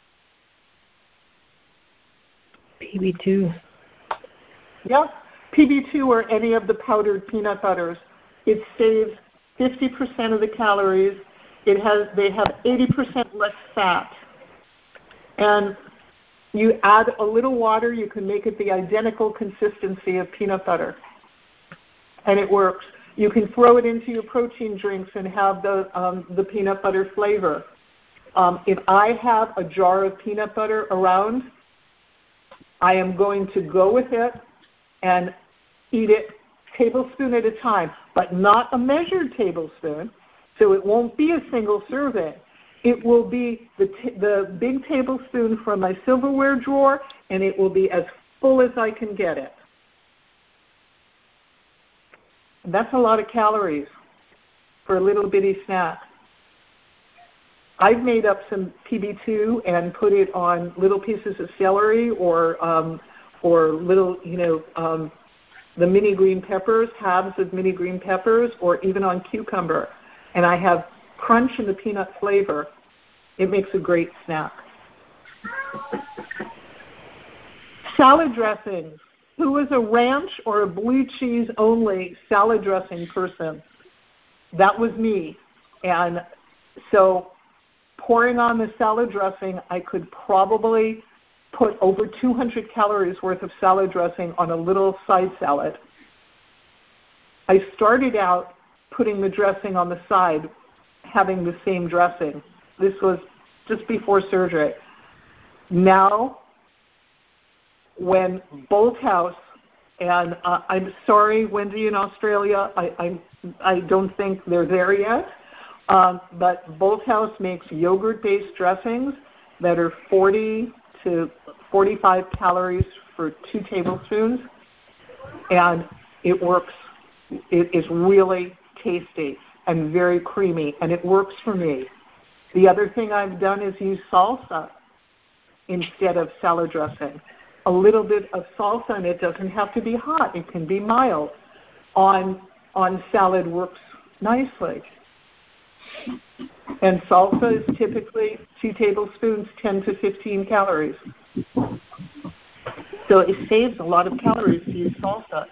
S4: P B two.
S1: Yeah. P B two or any of the powdered peanut butters. It saves fifty percent of the calories. It has they have eighty percent less fat. And you add a little water, you can make it the identical consistency of peanut butter. And it works. You can throw it into your protein drinks and have the um, the peanut butter flavor. Um, if I have a jar of peanut butter around, I am going to go with it and eat it tablespoon at a time, but not a measured tablespoon, so it won't be a single serving. It will be the, t- the big tablespoon from my silverware drawer, and it will be as full as I can get it. That's a lot of calories for a little bitty snack. I've made up some P B two and put it on little pieces of celery, or um, or little, you know, um, the mini green peppers, halves of mini green peppers, or even on cucumber. And I have crunch and the peanut flavor. It makes a great snack. Salad dressings. Who is a ranch or a blue cheese only salad dressing person? That was me. And so pouring on the salad dressing, I could probably put over two hundred calories worth of salad dressing on a little side salad. I started out putting the dressing on the side, having the same dressing. This was just before surgery. Now, when Bolthouse, and uh, I'm sorry, Wendy in Australia, I, I, I don't think they're there yet, um, but Bolthouse makes yogurt-based dressings that are forty to forty-five calories for two tablespoons, and it works. It is really tasty and very creamy, and it works for me. The other thing I've done is use salsa instead of salad dressing. A little bit of salsa, and it doesn't have to be hot. It can be mild. On on salad works nicely. And salsa is typically two tablespoons, ten to fifteen calories. So it saves a lot of calories to use salsa.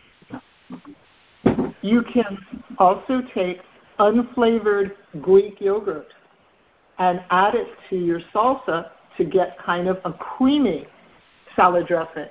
S1: You can also take unflavored Greek yogurt and add it to your salsa to get kind of a creamy salad dressing.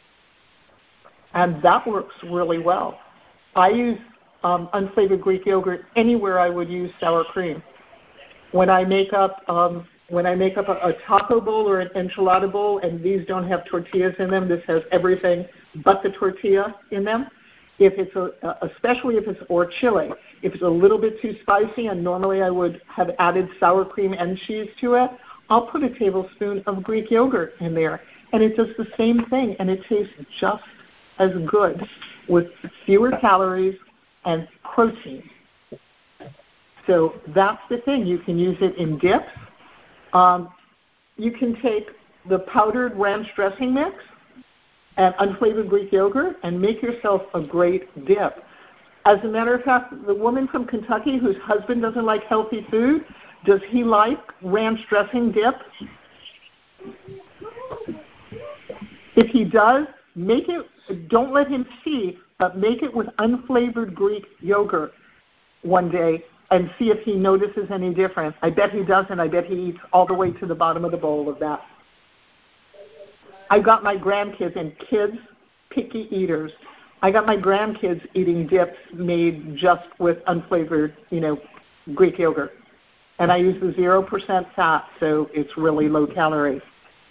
S1: And that works really well. I use um, unflavored Greek yogurt anywhere I would use sour cream. When I make up um, when I make up a, a taco bowl or an enchilada bowl, and these don't have tortillas in them, this has everything but the tortilla in them. If it's a, especially if it's or chili, if it's a little bit too spicy, and normally I would have added sour cream and cheese to it, I'll put a tablespoon of Greek yogurt in there, and it does the same thing, and it tastes just as good with fewer calories and protein. So that's the thing. You can use it in dips. Um, you can take the powdered ranch dressing mix and unflavored Greek yogurt and make yourself a great dip. As a matter of fact, the woman from Kentucky whose husband doesn't like healthy food, does he like ranch dressing dip? If he does, make it, don't let him see, but make it with unflavored Greek yogurt one day and see if he notices any difference. I bet he doesn't. I bet he eats all the way to the bottom of the bowl of that. I got my grandkids, and kids, picky eaters, I got my grandkids eating dips made just with unflavored, you know, Greek yogurt. And I use the zero percent fat, so it's really low calorie.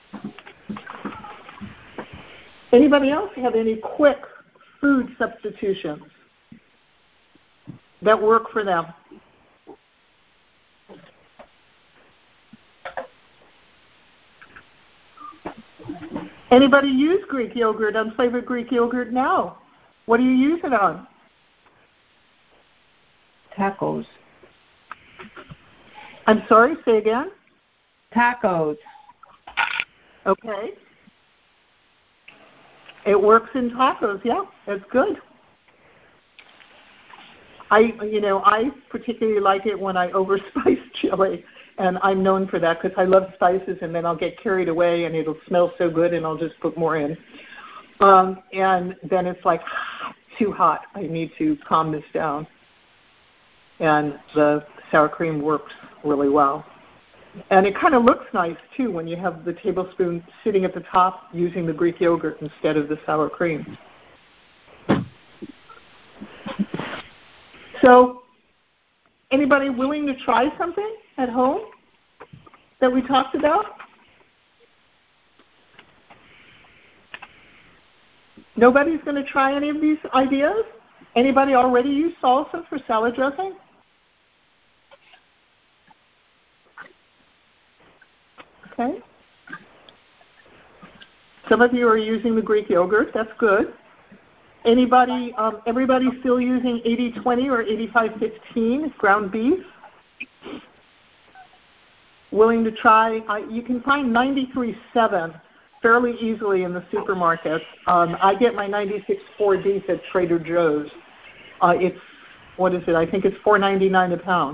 S1: Anybody else have any quick food substitutions that work for them? Anybody use Greek yogurt, unflavored Greek yogurt now? What do you use it on?
S4: Tacos.
S1: I'm sorry, say again?
S4: Tacos.
S1: Okay. It works in tacos, yeah, that's good. I, you know, I particularly like it when I overspice chili, and I'm known for that because I love spices, and then I'll get carried away, and it'll smell so good, and I'll just put more in. Um, and then it's like too hot. I need to calm this down. And the sour cream works really well. And it kind of looks nice, too, when you have the tablespoon sitting at the top using the Greek yogurt instead of the sour cream. So anybody willing to try something at home that we talked about? Nobody's going to try any of these ideas? Anybody already use salsa for salad dressing? Okay. Some of you are using the Greek yogurt. That's good. Anybody, um, everybody still using eighty twenty or eighty-five fifteen ground beef? Willing to try? Uh, you can find ninety-three seven fairly easily in the supermarkets. Um, I get my ninety-six four beef at Trader Joe's. Uh, it's, what is it? I think it's four ninety-nine a pound.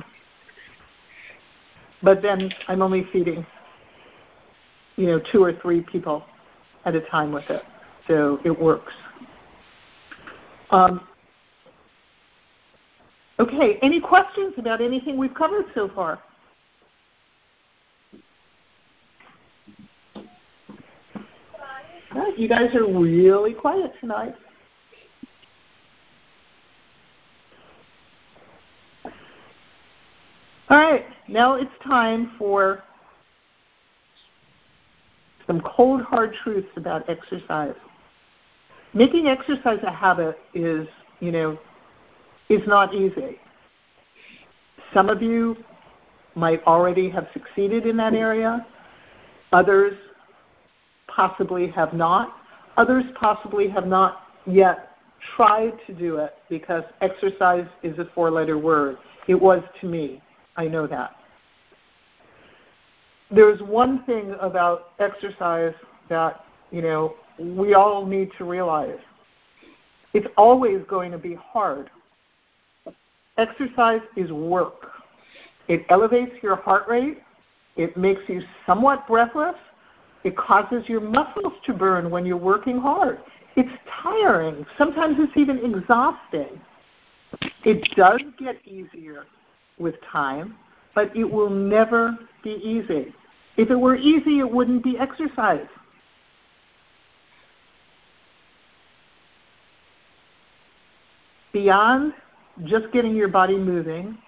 S1: But then I'm only feeding, you know, two or three people at a time with it. So it works. Um, okay, any questions about anything we've covered so far? Right, you guys are really quiet tonight. All right, now it's time for some cold, hard truths about exercise. Making exercise a habit is, you know, is not easy. Some of you might already have succeeded in that area. Others possibly have not. Others possibly have not yet tried to do it because exercise is a four-letter word. It was to me. I know that. There's one thing about exercise that, you know, we all need to realize. It's always going to be hard. Exercise is work. It elevates your heart rate. It makes you somewhat breathless. It causes your muscles to burn when you're working hard. It's tiring. Sometimes it's even exhausting. It does get easier with time, but it will never be easy. If it were easy, it wouldn't be exercise. Beyond just getting your body moving,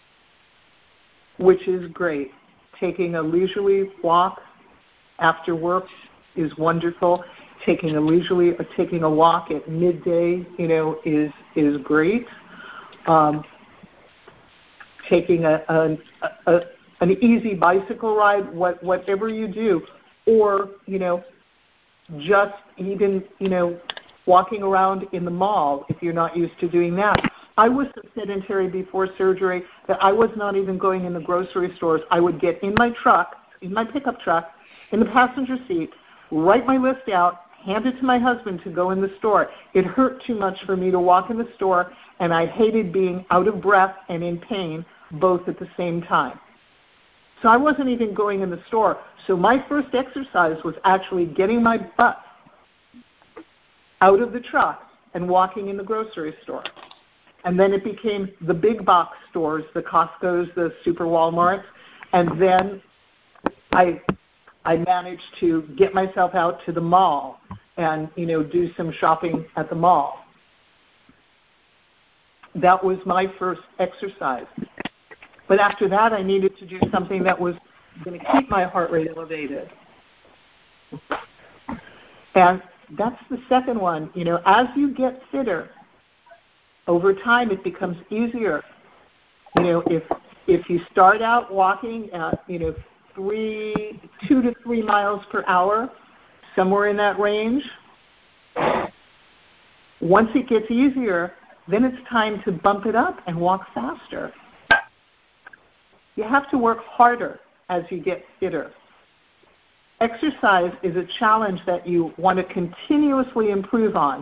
S1: which is great, taking a leisurely walk after work is wonderful. Taking a leisurely, or taking a walk at midday, you know, is is great. Um, taking a, a, a an easy bicycle ride, what, whatever you do, or, you know, just even, you know, walking around in the mall if you're not used to doing that. I was so sedentary before surgery that I was not even going in the grocery stores. I would get in my truck, in my pickup truck, in the passenger seat, write my list out, handed to my husband to go in the store. It hurt too much for me to walk in the store, and I hated being out of breath and in pain both at the same time. So I wasn't even going in the store. So my first exercise was actually getting my butt out of the truck and walking in the grocery store. And then it became the big box stores, the Costco's, the Super Walmarts, and then I I managed to get myself out to the mall and, you know, do some shopping at the mall. That was my first exercise. But after that, I needed to do something that was going to keep my heart rate elevated. And that's the second one. You know, as you get fitter, over time it becomes easier. You know, if if you start out walking at, you know, three, two to three miles per hour, somewhere in that range, once it gets easier, then it's time to bump it up and walk faster. You have to work harder as you get fitter. Exercise is a challenge that you want to continuously improve on.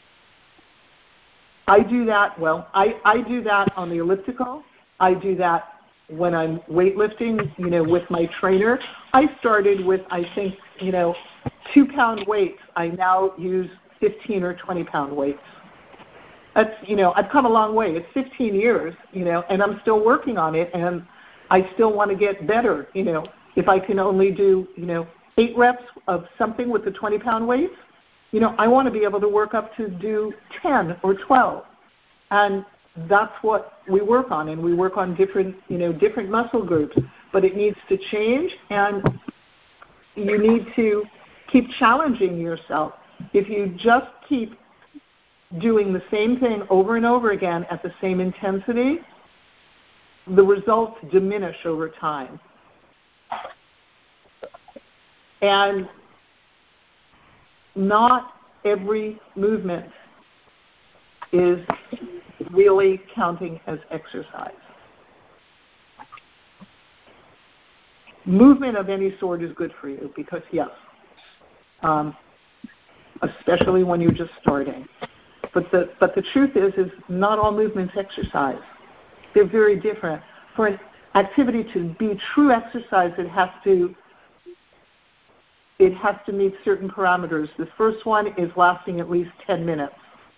S1: I do that, well, I, I do that on the elliptical. I do that when I'm weightlifting, you know, with my trainer. I started with, I think, you know, two-pound weights. I now use fifteen or twenty-pound weights. That's, you know, I've come a long way. It's fifteen years, you know, and I'm still working on it, and I still want to get better, you know. If I can only do, you know, eight reps of something with the twenty-pound weights, you know, I want to be able to work up to do ten or twelve. And that's what we work on, and we work on different, you know, different muscle groups. But it needs to change, and you need to keep challenging yourself. If you just keep doing the same thing over and over again at the same intensity, the results diminish over time. And not every movement is really counting as exercise. Movement of any sort is good for you because, yes, um, especially when you're just starting. But the but the truth is, is not all movements exercise. They're very different. For an activity to be true exercise, it has to it has to meet certain parameters. The first one is lasting at least ten minutes.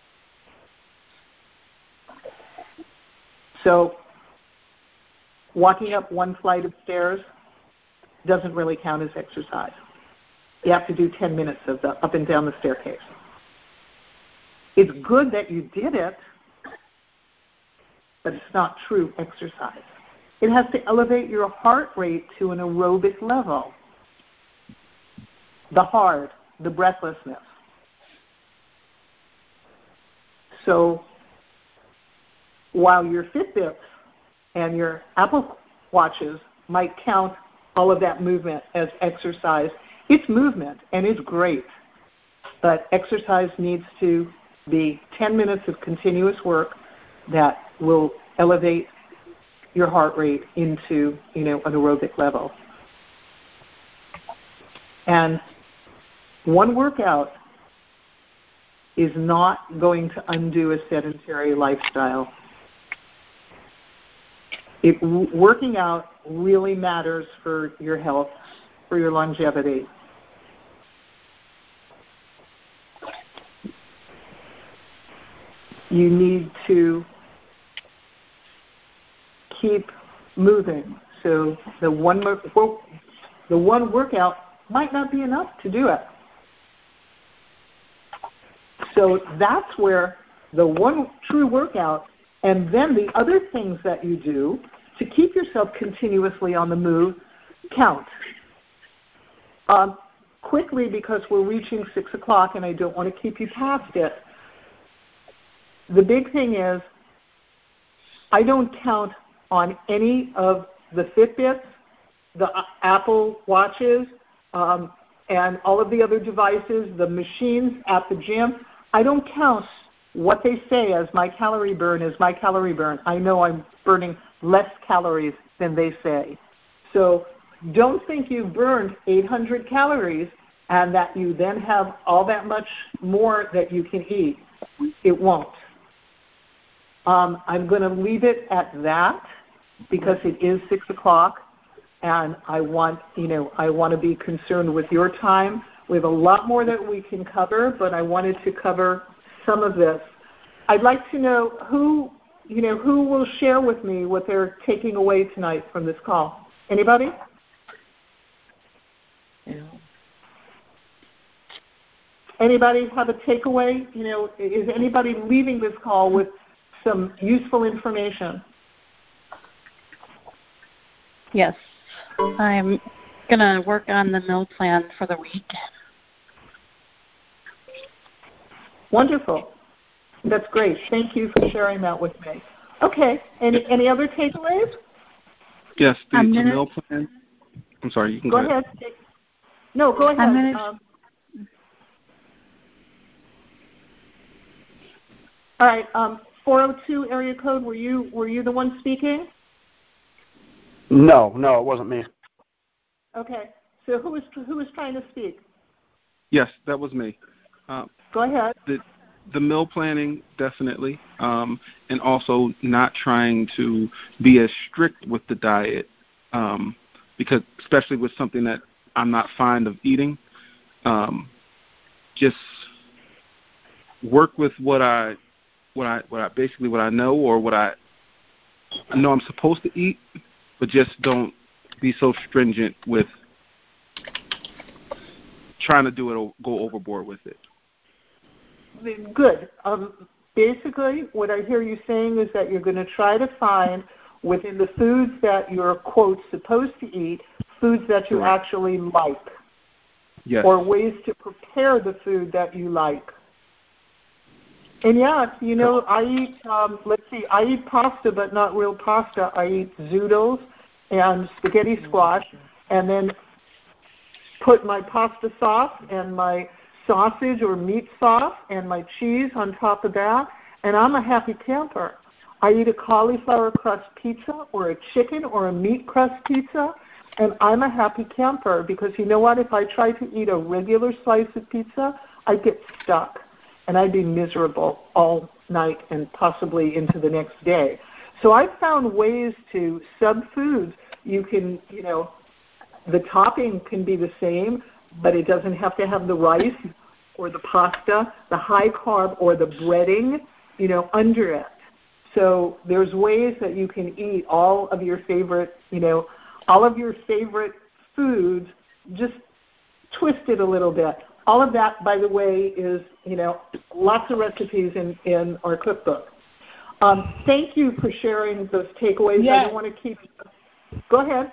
S1: So walking up one flight of stairs doesn't really count as exercise. You have to do ten minutes of the up and down the staircase. It's good that you did it, but it's not true exercise. It has to elevate your heart rate to an aerobic level. The hard, the breathlessness. So while your Fitbits and your Apple Watches might count all of that movement as exercise, it's movement and it's great. But exercise needs to be ten minutes of continuous work that will elevate your heart rate into, you know, an aerobic level. And one workout is not going to undo a sedentary lifestyle. It, working out really matters for your health, for your longevity. You need to keep moving. So the one the one workout might not be enough to do it. So that's where the one true workout and then the other things that you do to keep yourself continuously on the move count. Um, quickly, because we're reaching six o'clock and I don't want to keep you past it, the big thing is I don't count on any of the Fitbits, the Apple Watches, um, and all of the other devices, the machines at the gym. I don't count what they say as my calorie burn as my calorie burn. I know I'm burning less calories than they say. So don't think you've burned eight hundred calories and that you then have all that much more that you can eat. It won't. Um, I'm going to leave it at that because it is six o'clock, and I want, you know, I want to be concerned with your time. We have a lot more that we can cover, but I wanted to cover some of this. I'd like to know who, you know, who will share with me what they're taking away tonight from this call. Anybody? Yeah. Anybody have a takeaway? You know, is anybody leaving this call with some useful information?
S7: Yes. I'm going to work on the meal plan for the week.
S1: Wonderful. That's great. Thank you for sharing that with me. Okay. Any any other takeaways?
S6: Yes, the,
S7: I'm
S6: the
S7: gonna,
S6: meal plan. I'm sorry, you can
S1: go,
S6: go
S1: ahead.
S6: ahead.
S1: No, go ahead.
S7: I'm gonna,
S1: um, all right. Um, four oh two area code. Were you were you the one speaking?
S2: No, no, it wasn't me.
S1: Okay. So who was who was trying to speak?
S6: Yes, that was me. Uh,
S1: Go ahead.
S6: The, the meal planning, definitely, um, and also not trying to be as strict with the diet, um, because especially with something that I'm not fond of eating, um, just work with what I, what I, what I basically what I know or what I, I know I'm supposed to eat, but just don't be so stringent with trying to do it or go overboard with it.
S1: Good. Um, basically, what I hear you saying is that you're going to try to find within the foods that you're, quote, supposed to eat, foods that you
S6: Correct.
S1: actually like.
S6: Yes.
S1: Or ways to prepare the food that you like. And yes, you know, I eat, um, let's see, I eat pasta, but not real pasta. I eat zoodles and spaghetti squash, and then put my pasta sauce and my sausage or meat sauce and my cheese on top of that, and I'm a happy camper. I eat a cauliflower crust pizza or a chicken or a meat crust pizza, and I'm a happy camper because you know what? If I try to eat a regular slice of pizza, I'd get stuck, and I'd be miserable all night and possibly into the next day. So I've found ways to sub-foods. You can, you know, the topping can be the same, but it doesn't have to have the rice or the pasta, the high carb or the breading, you know, under it. So there's ways that you can eat all of your favorite, you know, all of your favorite foods, just twist it a little bit. All of that, by the way, is, you know, lots of recipes in, in our cookbook. Um, thank you for sharing those takeaways.
S4: Yes.
S1: I don't want to keep – go ahead.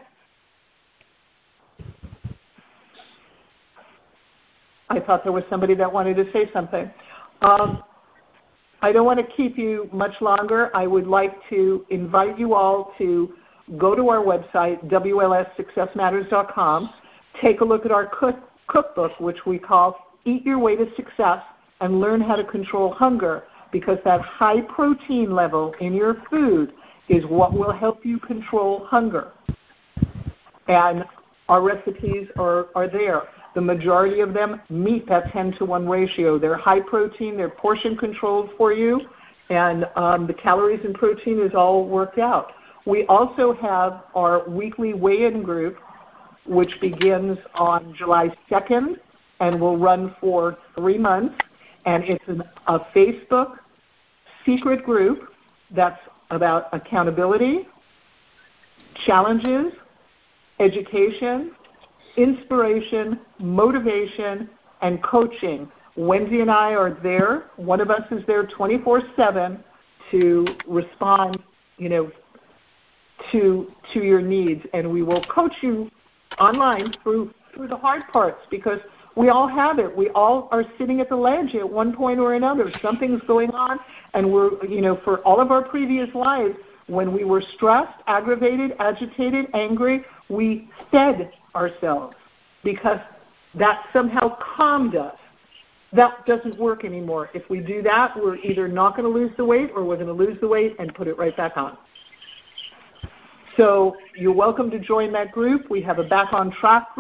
S1: I thought there was somebody that wanted to say something. Um, I don't want to keep you much longer. I would like to invite you all to go to our website, W L S success matters dot com, take a look at our cook, cookbook, which we call Eat Your Way to Success, and learn how to control hunger, because that high protein level in your food is what will help you control hunger. And our recipes are, are there. The majority of them meet that ten to one ratio. They're high protein, they're portion controlled for you, and um, the calories and protein is all worked out. We also have our weekly weigh-in group, which begins on July second and will run for three months. And it's an, a Facebook secret group that's about accountability, challenges, education, inspiration, motivation, and coaching. Wendy and I are there. One of us is there twenty-four seven to respond, you know, to to your needs, and we will coach you online through through the hard parts, because we all have it. We all are sitting at the ledge at one point or another. Something's going on, and we're, you know, for all of our previous lives, when we were stressed, aggravated, agitated, angry, we fed ourselves because that somehow calmed us. That doesn't work anymore. If we do that, we're either not going to lose the weight or we're going to lose the weight and put it right back on. So you're welcome to join that group. We have a Back on Track group.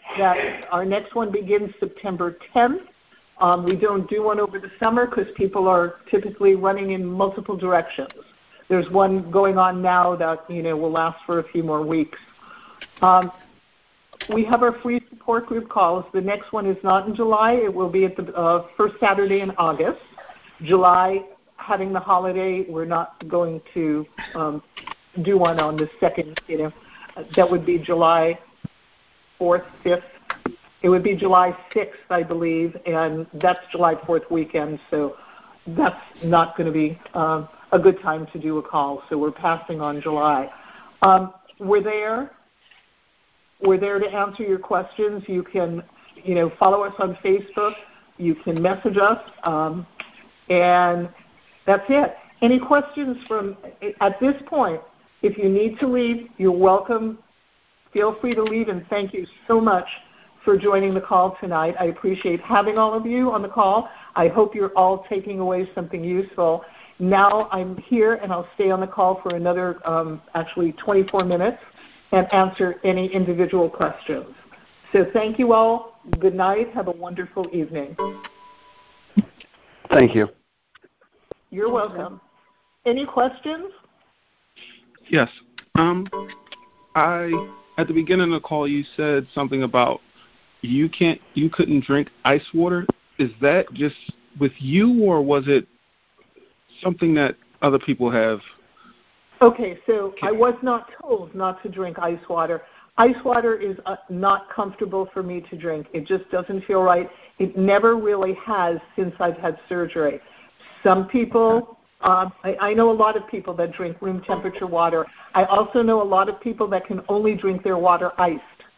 S1: that our next one begins September tenth. Um, we don't do one over the summer because people are typically running in multiple directions. There's one going on now that, you know, will last for a few more weeks. Um, we have our free support group calls. The next one is not in July. It will be at the uh, first Saturday in August. July, having the holiday, we're not going to um, do one on the second, you know. That would be July fourth, fifth. It would be July sixth, I believe, and that's July fourth weekend, so that's not going to be um, a good time to do a call, so we're passing on July. Um, we're there. We're there to answer your questions. You can, you know, follow us on Facebook. You can message us, um, and that's it. Any questions from, at this point, if you need to leave, you're welcome. Feel free to leave, and thank you so much for joining the call tonight. I appreciate having all of you on the call. I hope you're all taking away something useful. Now I'm here, and I'll stay on the call for another, um, actually, twenty-four minutes and answer any individual questions. So thank you all. Good night. Have a wonderful evening.
S2: Thank you.
S1: You're welcome. Any questions?
S6: Yes. Um, I at the beginning of the call you said something about you can't, you couldn't drink ice water. Is that just with you, or was it something that other people have?
S1: Okay, so I was not told not to drink ice water. Ice water is uh, not comfortable for me to drink. It just doesn't feel right. It never really has since I've had surgery. Some people, uh, I, I know a lot of people that drink room temperature water. I also know a lot of people that can only drink their water iced.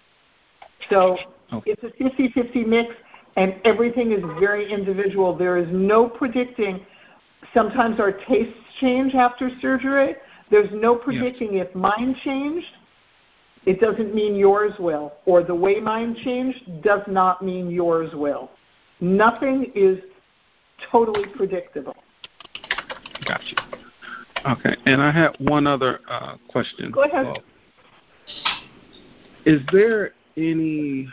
S1: So okay. It's a fifty-fifty mix, and everything is very individual. There is no predicting. Sometimes our tastes change after surgery. There's no predicting yes. if mine changed. It doesn't mean yours will. Or the way mine changed does not mean yours will. Nothing is totally predictable.
S6: Gotcha. Okay, and I have one other uh, question.
S1: Go ahead.
S6: Well, is there any...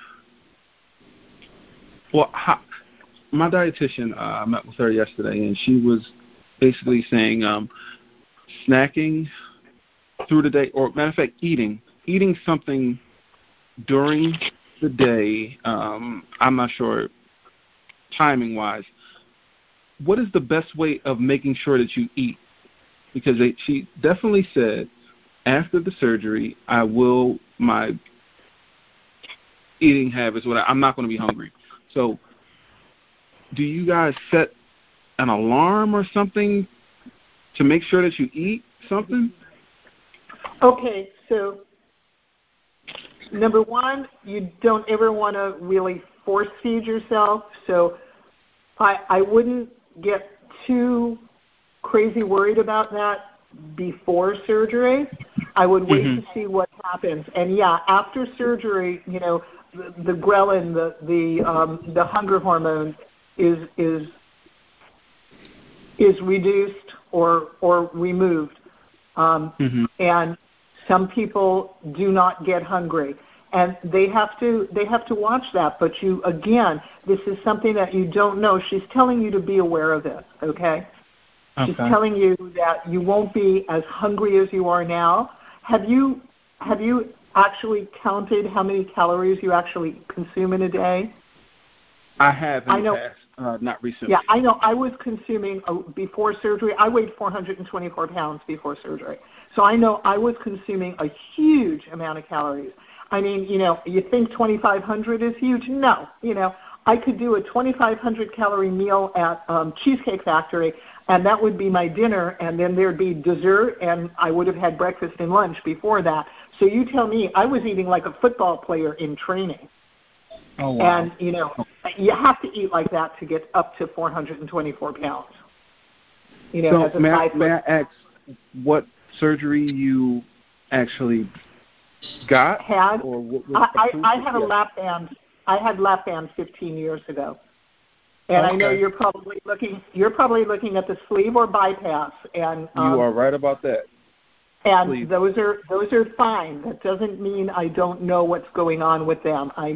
S6: Well, how, my dietitian, uh, I met with her yesterday, and she was basically saying um, snacking through the day, or matter of fact, eating, eating something during the day, um, I'm not sure timing-wise, what is the best way of making sure that you eat? Because they, she definitely said, after the surgery, I will, my eating habits, what I, I'm not going to be hungry. So do you guys set an alarm or something to make sure that you eat something?
S1: Okay, so number one, you don't ever want to really force feed yourself. So I, I wouldn't get too crazy worried about that before surgery. I would wait mm-hmm. to see what happens. And yeah, after surgery, you know, the, the ghrelin, the the um, the hunger hormone is is is reduced or or removed, um, mm-hmm. and some people do not get hungry, and they have to they have to watch that. But you again, this is something that you don't know. She's telling you to be aware of it. Okay, okay. She's telling you that you won't be as hungry as you are now. Have you have you actually counted how many calories you actually consume in a day?
S6: I have in
S1: I know,
S6: the past, uh, not recently.
S1: Yeah, I know. I was consuming, uh, before surgery, I weighed four hundred twenty-four pounds before surgery. So I know I was consuming a huge amount of calories. I mean, you know, you think twenty-five hundred is huge? No. You know, I could do a twenty-five hundred calorie meal at um, Cheesecake Factory, and that would be my dinner, and then there'd be dessert, and I would have had breakfast and lunch before that. So you tell me, I was eating like a football player in training.
S6: Oh, wow.
S1: And, you know, you have to eat like that to get up to four hundred twenty-four pounds. You know,
S6: so
S1: as a
S6: may, I,
S1: five
S6: may I ask what surgery you actually got?
S1: Had?
S6: Or what
S1: was I, I, I had a lap band. I had lap band fifteen years ago. And okay. I know you're probably looking you're probably looking at the sleeve or bypass. And um,
S6: you are right about that.
S1: And
S6: sleeve.
S1: those are those are fine. That doesn't mean I don't know what's going on with them. I'm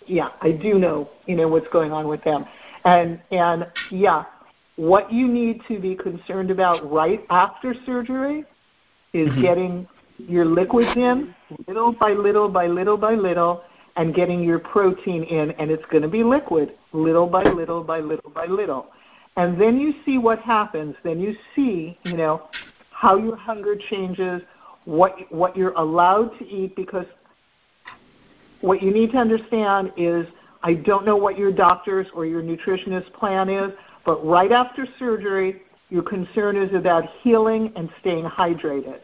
S1: yeah, I do know, you know, what's going on with them. And, and yeah, what you need to be concerned about right after surgery is mm-hmm. getting your liquids in little by little by little by little and getting your protein in, and it's going to be liquid little by little by little by little. And then you see what happens. Then you see, you know, how your hunger changes, what what you're allowed to eat, because what you need to understand is, I don't know what your doctor's or your nutritionist plan is, but right after surgery, your concern is about healing and staying hydrated.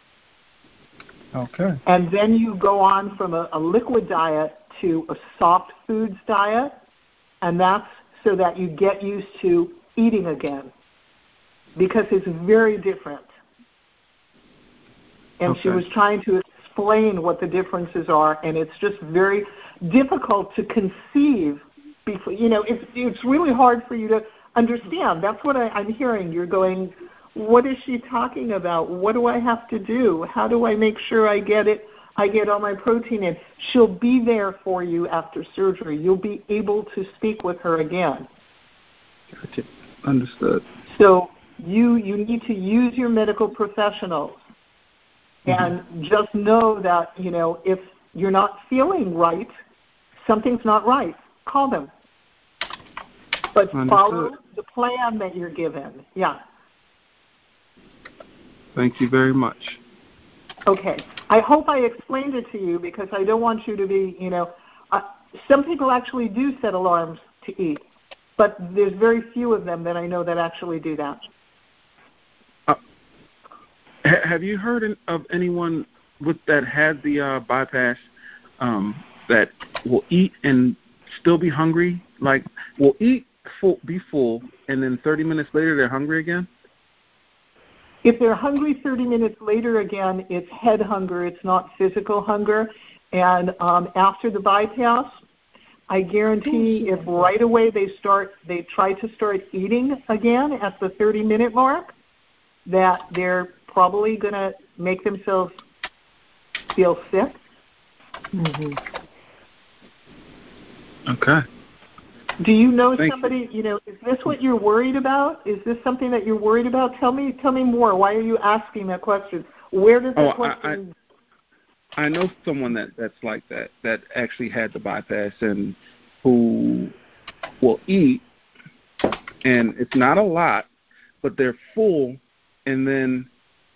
S6: Okay.
S1: And then you go on from a, a liquid diet to a soft foods diet, and that's so that you get used to eating again, because it's very different. And okay. she was trying to explain what the differences are, and it's just very difficult to conceive. Before, you know, it's it's really hard for you to understand. That's what I, I'm hearing. You're going, what is she talking about? What do I have to do? How do I make sure I get it? I get all my protein in. She'll be there for you after surgery. You'll be able to speak with her again.
S6: Gotcha. Understood.
S1: So you you need to use your medical professionals. And mm-hmm. just know that, you know, if you're not feeling right, something's not right. Call them. But Understood. Follow the plan that you're given. Yeah.
S6: Thank you very much.
S1: Okay. I hope I explained it to you, because I don't want you to be, you know, uh, some people actually do set alarms to eat, but there's very few of them that I know that actually do that.
S6: Have you heard of anyone with that had the uh, bypass um, that will eat and still be hungry? Like, will eat, full, be full, and then thirty minutes later they're hungry again?
S1: If they're hungry thirty minutes later again, it's head hunger. It's not physical hunger. And um, after the bypass, I guarantee if right away they start, they try to start eating again at the thirty-minute mark, that they're probably going to make themselves feel sick. Mm-hmm.
S6: Okay.
S1: Do you know
S6: Thank
S1: somebody,
S6: you.
S1: you know, is this what you're worried about? Is this something that you're worried about? Tell me tell me more. Why are you asking that question? Where does that
S6: oh,
S1: question...
S6: I, I, I know someone that, that's like that, that actually had the bypass and who will eat, and it's not a lot, but they're full, and then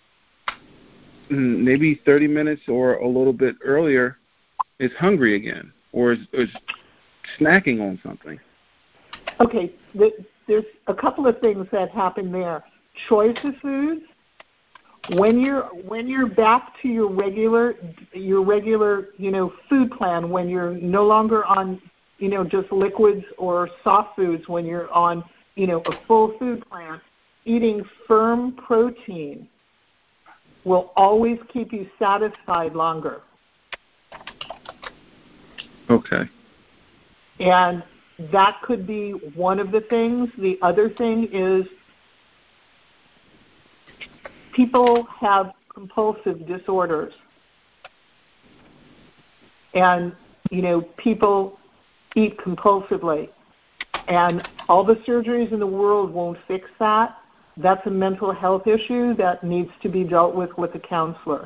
S6: maybe thirty minutes or a little bit earlier is hungry again, or is, is snacking on something.
S1: Okay, there's a couple of things that happen there. Choice of foods. When you're when you're back to your regular your regular you know food plan, when you're no longer on you know just liquids or soft foods, when you're on you know a full food plan, eating firm protein will always keep you satisfied longer.
S6: Okay.
S1: And that could be one of the things. The other thing is people have compulsive disorders. And, you know, people eat compulsively. And all the surgeries in the world won't fix that. That's a mental health issue that needs to be dealt with with a counselor.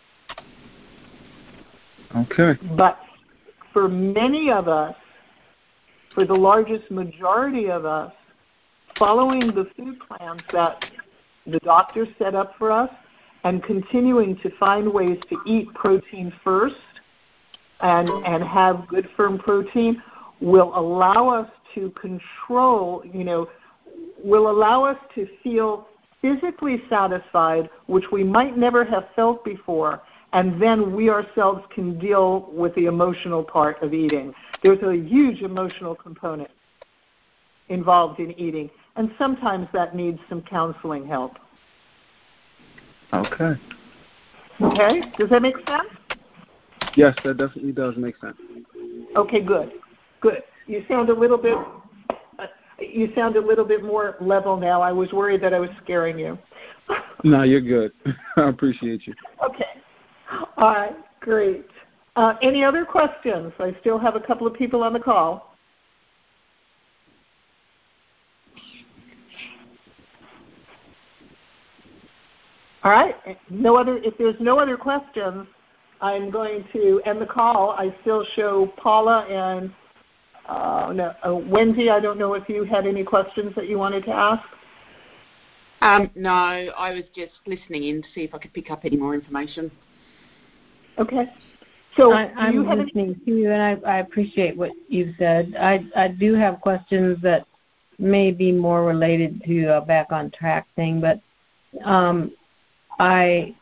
S6: Okay.
S1: But for many of us, for the largest majority of us, following the food plans that the doctors set up for us and continuing to find ways to eat protein first and, and have good firm protein will allow us to control, you know, will allow us to feel physically satisfied, which we might never have felt before, and then we ourselves can deal with the emotional part of eating. There's a huge emotional component involved in eating, and sometimes that needs some counseling help.
S6: Okay.
S1: Okay? Does that make sense?
S6: Yes, that definitely does make sense.
S1: Okay, good. Good. You sound a little bit uh, you sound a little bit more level now. I was worried that I was scaring you.
S6: No, you're good. I appreciate you.
S1: Okay. All right, great. Uh, any other questions? I still have a couple of people on the call. All right. No other. If there's no other questions, I'm going to end the call. I still show Paula and uh, no, uh, Wendy. I don't know if you had any questions that you wanted to ask.
S8: Um, no, I was just listening in to see if I could pick up any more information.
S1: Okay. So
S4: I, I'm listening to you, and I, I appreciate what you've said. I, I do have questions that may be more related to a back on track thing, but um, I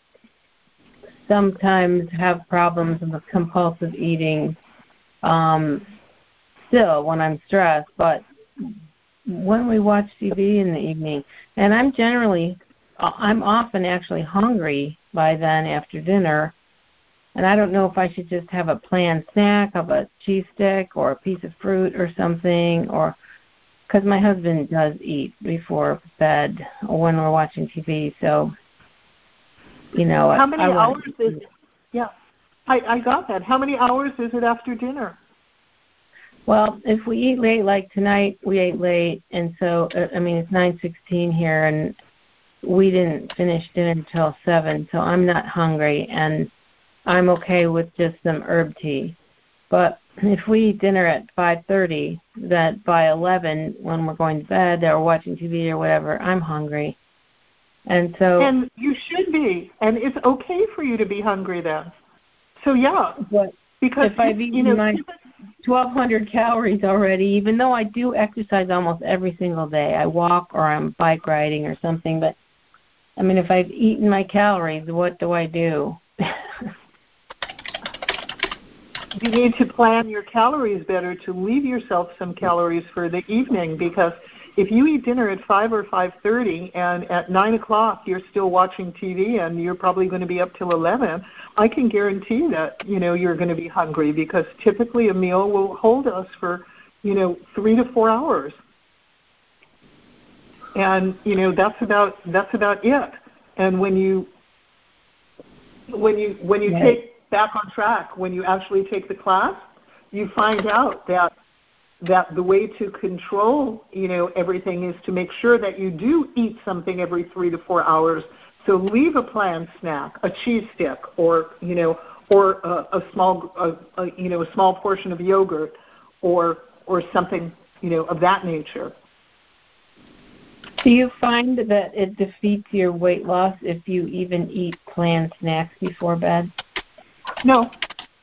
S4: sometimes have problems with compulsive eating um, still when I'm stressed, but when we watch T V in the evening, and I'm generally, I'm often actually hungry by then after dinner, and I don't know if I should just have a planned snack of a cheese stick or a piece of fruit or something, or because my husband does eat before bed when we're watching T V, so, you know.
S1: How many
S4: I, I
S1: hours is it? Yeah, I, I got that. How many hours is it after dinner?
S4: Well, if we eat late, like tonight, we ate late, and so, I mean, it's nine sixteen here, and we didn't finish dinner until seven, so I'm not hungry, and I'm okay with just some herb tea. But if we eat dinner at five thirty, that by eleven, when we're going to bed or watching T V or whatever, I'm hungry. And so...
S1: And you should be, and it's okay for you to be hungry then. So, yeah.
S4: But
S1: because
S4: if I've eaten
S1: you know,
S4: my twelve hundred calories already, even though I do exercise almost every single day, I walk or I'm bike riding or something, but, I mean, if I've eaten my calories, what do I do?
S1: You need to plan your calories better to leave yourself some calories for the evening, because if you eat dinner at five or five thirty and at nine o'clock you're still watching T V and you're probably going to be up till eleven, I can guarantee that, you know, you're going to be hungry, because typically a meal will hold us for, you know, three to four hours. And, you know, that's about that's about it. And when you when you when you
S4: Right.
S1: take back on track, when you actually take the class, you find out that that the way to control, you know, everything is to make sure that you do eat something every three to four hours. So leave a planned snack, a cheese stick, or you know, or a, a small, a, a, you know, a small portion of yogurt, or or something, you know, of that nature.
S4: Do you find that it defeats your weight loss if you even eat planned snacks before bed?
S1: No.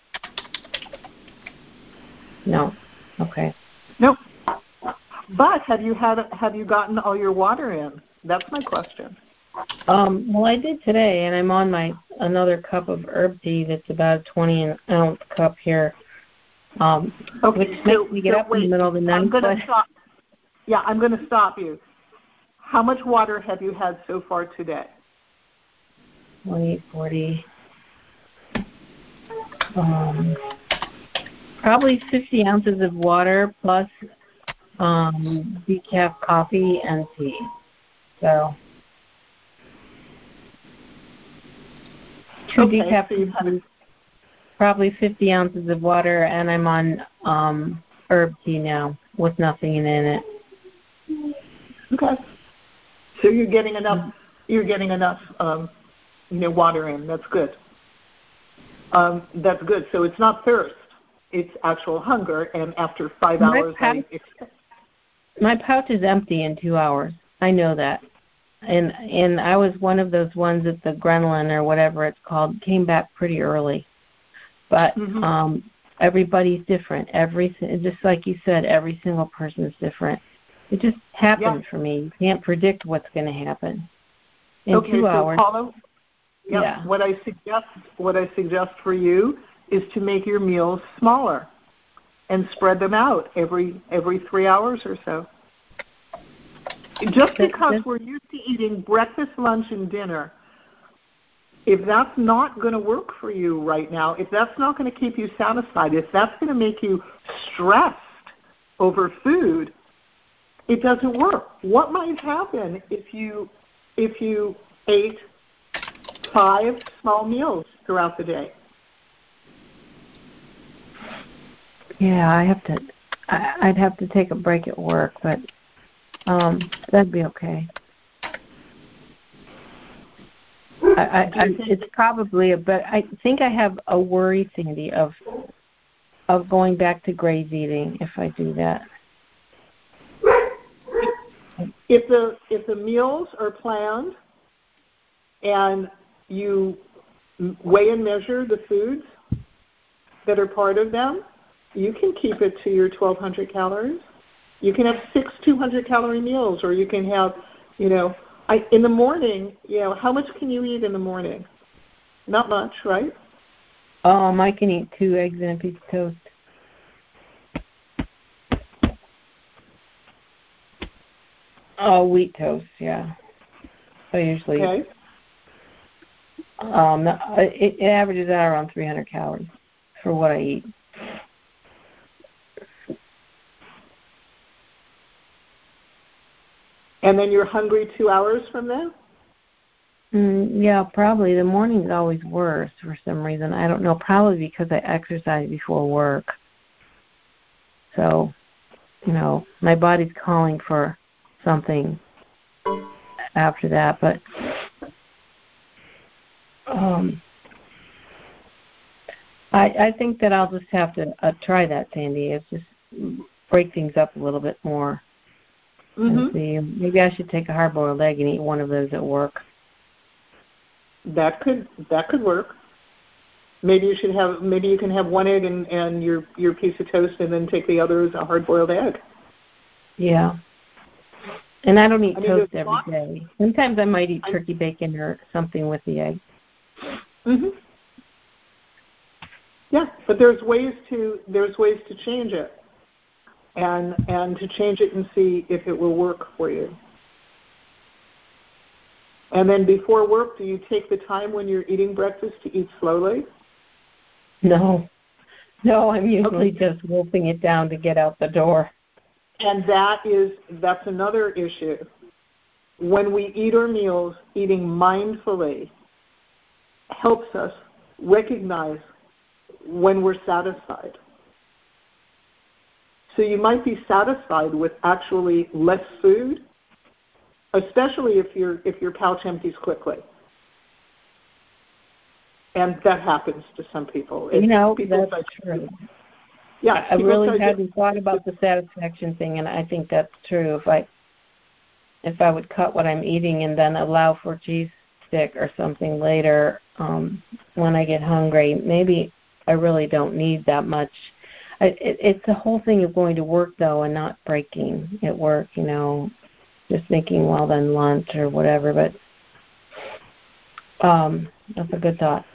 S4: No. Okay.
S1: Nope. But have you had have you gotten all your water in? That's my question.
S4: Um, well, I did today, and I'm on my another cup of herb tea that's about a twenty ounce cup here, um,
S1: okay,
S4: which
S1: so,
S4: makes me get
S1: so
S4: up
S1: wait,
S4: in the middle of the night.
S1: I'm gonna
S4: but...
S1: stop. Yeah, I'm going to stop you. How much water have you had so far today?
S4: twenty, forty, um, probably fifty ounces of water plus um, decaf coffee and tea. So two
S1: okay,
S4: decaf
S1: so
S4: coffees, probably fifty ounces of water, and I'm on um, herb tea now with nothing in it.
S1: Okay. So you're getting enough. You're getting enough, um, you know, water in. That's good. Um, that's good. So it's not thirst; it's actual hunger. And after five
S4: my
S1: hours,
S4: pouch,
S1: I expect.
S4: My pouch is empty in two hours. I know that, and and I was one of those ones that the Grenlin or whatever it's called came back pretty early. But
S1: Mm-hmm.
S4: um, everybody's different. Every just like you said, every single person is different. It just happened
S1: Yeah.
S4: for me. You can't predict what's going to happen in
S1: okay,
S4: two
S1: so
S4: hours.
S1: Paula, yep,
S4: yeah.
S1: What I suggest, what I suggest for you is to make your meals smaller and spread them out every every three hours or so. Just because we're used to eating breakfast, lunch, and dinner, if that's not going to work for you right now, if that's not going to keep you satisfied, if that's going to make you stressed over food, it doesn't work. What might happen if you if you ate five small meals throughout the day?
S4: Yeah, I have to. I, I'd have to take a break at work, but um, that'd be okay. I, I, I, it's probably a, but I think I have a worry, Sandy, of of going back to graze eating if I do that.
S1: If the if the meals are planned and you weigh and measure the foods that are part of them, you can keep it to your twelve hundred calories. You can have six two hundred calorie meals, or you can have, you know, I, in the morning, you know, how much can you eat in the morning? Not much, right?
S4: Um, I can eat two eggs and a piece of toast. Oh, wheat toast, yeah. I usually.
S1: Okay.
S4: Um, it, it averages out around three hundred calories for what I eat.
S1: And then you're hungry two hours from then?
S4: Mm, yeah, probably. The morning's always worse for some reason. I don't know. Probably because I exercise before work. So, you know, my body's calling for something after that. But um, I, I think that I'll just have to uh, try that, Sandy. It's just break things up a little bit more.
S1: Mm-hmm.
S4: See, maybe I should take a hard-boiled egg and eat one of those at work.
S1: That could that could work. Maybe you should have maybe you can have one egg and, and your your piece of toast, and then take the other as a hard-boiled egg.
S4: Yeah. And I don't eat
S1: I mean,
S4: toast every
S1: lots,
S4: day. Sometimes I might eat turkey bacon or something with the egg.
S1: Mhm. Yeah, but there's ways to there's ways to change it. And and to change it and see if it will work for you. And then before work, do you take the time when you're eating breakfast to eat slowly?
S4: No. No, I'm usually
S1: Okay.
S4: just wolfing it down to get out the door.
S1: And that is that's another issue. When we eat our meals, eating mindfully helps us recognize when we're satisfied. So you might be satisfied with actually less food, especially if your if your pouch empties quickly. And that happens to some people.
S4: You know,
S1: people
S4: that's
S1: say,
S4: true.
S1: Yeah,
S4: I really
S1: say,
S4: hadn't thought about the satisfaction thing, and I think that's true. If I if I would cut what I'm eating and then allow for cheese stick or something later um, when I get hungry, maybe I really don't need that much. I, it, it's the whole thing of going to work, though, and not breaking at work, you know, just thinking, well, then lunch or whatever. But um, that's a good thought.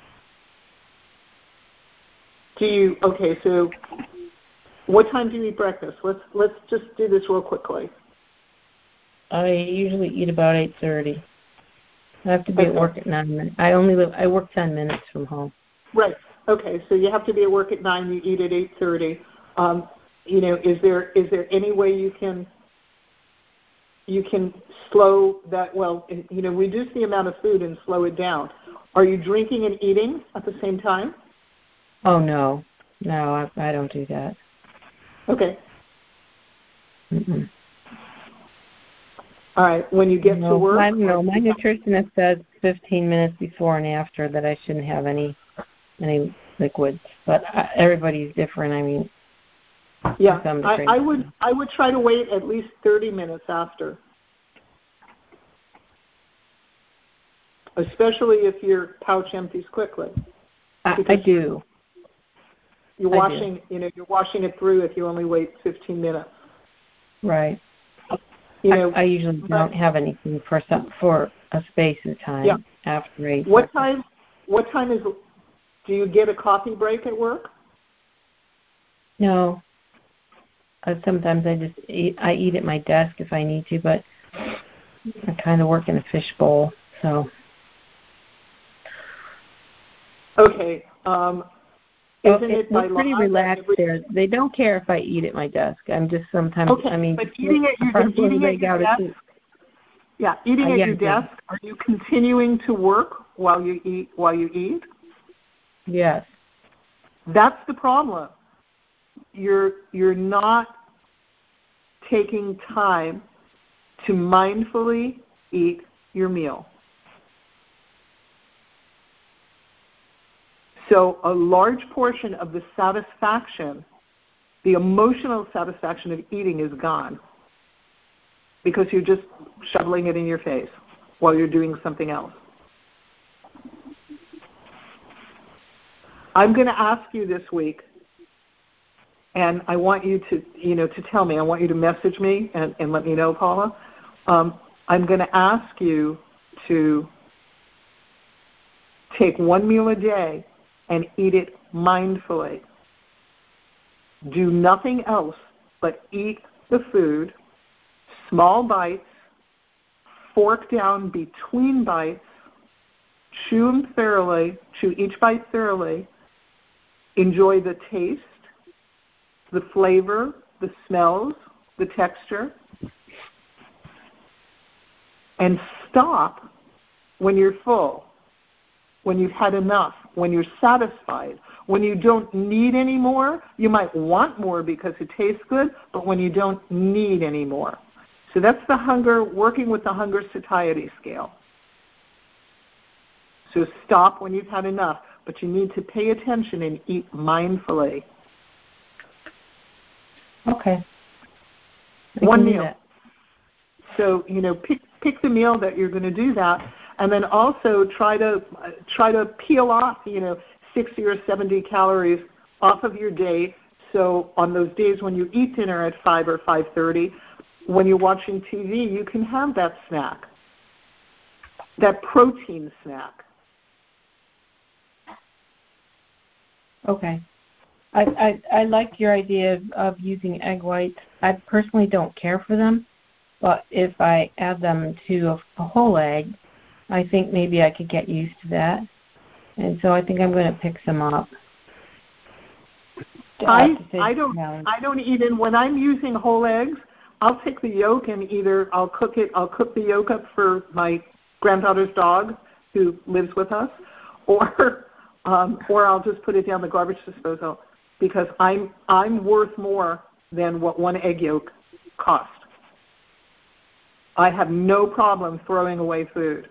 S1: Do you, okay, so what time do you eat breakfast? Let's let's just do this real quickly.
S4: I usually eat about eight thirty. I have to be
S1: Okay.
S4: at work at nine minutes. I only live, I work ten minutes from home.
S1: Right. Okay, so you have to be at work at nine. You eat at eight thirty. Um, you know, is there is there any way you can you can slow that? Well, you know, reduce the amount of food and slow it down. Are you drinking and eating at the same time?
S4: Oh no, no, I, I don't do that.
S1: Okay.
S4: Mm-mm.
S1: All right. When you get
S4: no,
S1: to work,
S4: I don't know. My nutritionist says fifteen minutes before and after that I shouldn't have any any liquids, but I, everybody's different. I mean,
S1: yeah,
S4: to some
S1: I,
S4: degree.
S1: I would I would try to wait at least thirty minutes after, especially if your pouch empties quickly.
S4: I, I do.
S1: You're washing, you know, you're washing it through if you only wait fifteen minutes.
S4: Right.
S1: You know,
S4: I, I usually
S1: but,
S4: don't have anything for some for a space of time
S1: yeah.
S4: after eight.
S1: What time? What time is? Do you get a coffee break at work?
S4: No. Uh, sometimes I just eat. I eat at my desk if I need to, but I kind of work in a fishbowl, so.
S1: Okay. Um, isn't
S4: well, it,
S1: it by
S4: it's pretty
S1: law
S4: relaxed
S1: every...
S4: there. They don't care if I eat at my desk. I'm just sometimes.
S1: Okay,
S4: I mean,
S1: but eating at your, eating at your desk. Yeah, eating
S4: uh,
S1: at
S4: yeah,
S1: your
S4: yeah.
S1: desk. Are you continuing to work while you eat? While you eat?
S4: Yes.
S1: That's the problem. you're you're not taking time to mindfully eat your meal. So a large portion of the satisfaction, the emotional satisfaction of eating is gone because you're just shoveling it in your face while you're doing something else. I'm going to ask you this week, and I want you to, you know, to tell me. I want you to message me and, and let me know, Paula. Um, I'm going to ask you to take one meal a day and eat it mindfully. Do nothing else but eat the food, small bites, fork down between bites, chew them thoroughly, chew each bite thoroughly, enjoy the taste, the flavor, the smells, the texture, and stop when you're full, when you've had enough, when you're satisfied. When you don't need any more, you might want more because it tastes good, but when you don't need any more. So that's the hunger, working with the hunger satiety scale. So stop when you've had enough, but you need to pay attention and eat mindfully.
S4: Okay. I
S1: One
S4: can do
S1: meal.
S4: that.
S1: So, you know, pick pick the meal that you're going to do that, and then also try to uh, try to peel off, you know, sixty or seventy calories off of your day. So on those days when you eat dinner at five or five thirty, when you're watching T V, you can have that snack, that protein snack.
S4: Okay. I, I, I like your idea of, of using egg whites. I personally don't care for them, but if I add them to a, a whole egg, I think maybe I could get used to that. And so I think I'm going to pick some up.
S1: I I don't I don't even when I'm using whole eggs, I'll take the yolk and either I'll cook it I'll cook the yolk up for my granddaughter's dog who lives with us, or um, or I'll just put it down the garbage disposal because I'm I'm worth more than what one egg yolk cost. I have no problem throwing away food.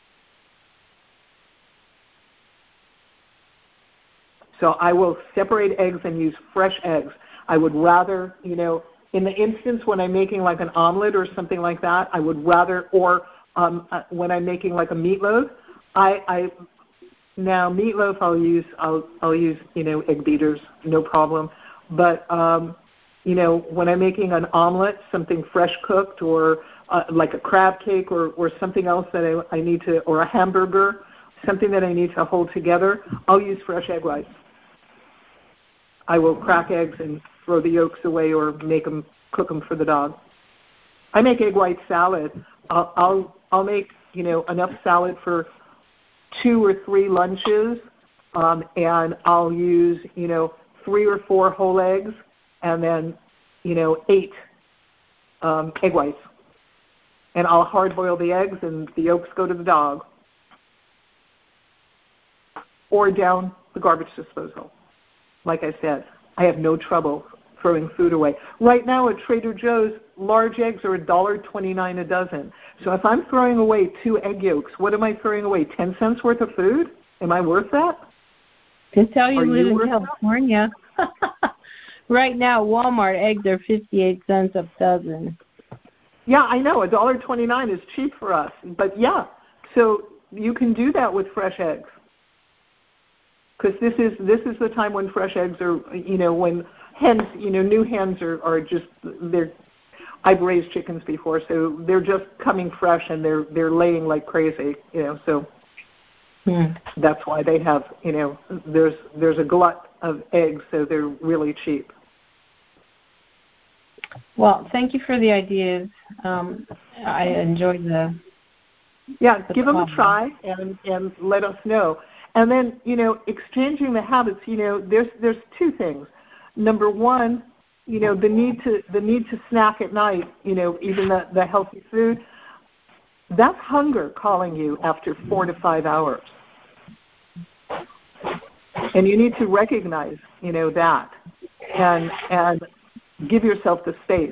S1: So I will separate eggs and use fresh eggs. I would rather, you know, in the instance when I'm making like an omelet or something like that, I would rather, or um, when I'm making like a meatloaf, I, I now meatloaf I'll use I'll I'll use you know egg beaters, no problem. But um, you know when I'm making an omelet, something fresh cooked, or uh, like a crab cake, or, or something else that I, I need to, or a hamburger, something that I need to hold together, I'll use fresh egg whites. I will crack eggs and throw the yolks away or make them, cook them for the dog. I make egg white salad. I'll, I'll, I'll make, you know, enough salad for two or three lunches, um, and I'll use, you know, three or four whole eggs and then, you know, eight um, egg whites. And I'll hard boil the eggs and the yolks go to the dog or down the garbage disposal. Like I said, I have no trouble throwing food away. Right now at Trader Joe's, large eggs are one dollar twenty-nine a dozen. So if I'm throwing away two egg yolks, what am I throwing away, ten cents worth of food? Am I worth that?
S4: Just tell you
S1: Are
S4: live
S1: you
S4: in California. Right now, Walmart eggs are fifty-eight cents a dozen.
S1: Yeah, I know. one dollar twenty-nine is cheap for us. But, yeah, so you can do that with fresh eggs. Because this is this is the time when fresh eggs are, you know, when hens, you know, new hens are, are just, they're, I've raised chickens before, so they're just coming fresh and they're they're laying like crazy, you know, so hmm. That's why they have, you know, there's there's a glut of eggs, so they're really cheap.
S4: Well, thank you for the ideas. Um, I enjoyed the.
S1: Yeah,
S4: the
S1: give them
S4: problem.
S1: a try and, and let us know. And then, you know, exchanging the habits, you know, there's there's two things. Number one, you know, the need to the need to snack at night, you know, even the, the healthy food, that's hunger calling you after four to five hours. And you need to recognize, you know, that. and and give yourself the space.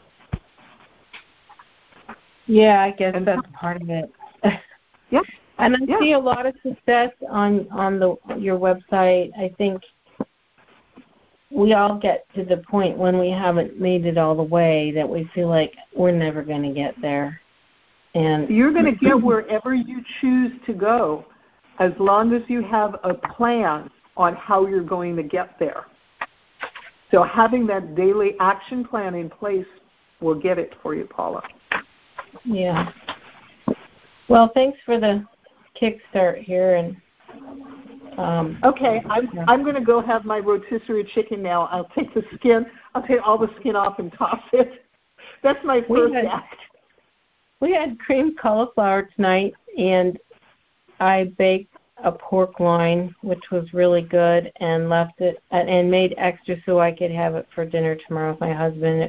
S4: Yeah, I guess
S1: And
S4: that's part of it.
S1: Yep.
S4: And I
S1: Yeah.
S4: see a lot of success on on the your website. I think we all get to the point when we haven't made it all the way that we feel like we're never going to get there. And
S1: you're going to get wherever you choose to go, as long as you have a plan on how you're going to get there. So having that daily action plan in place will get it for you, Paula.
S4: Yeah. Well, thanks for the kickstart here. And um,
S1: okay, I'm
S4: yeah.
S1: I'm going to go have my rotisserie chicken now. I'll take the skin. I'll take all the skin off and toss it. That's my first
S4: we had,
S1: act.
S4: We had creamed cauliflower tonight, and I baked a pork loin, which was really good, and left it and made extra so I could have it for dinner tomorrow with my husband.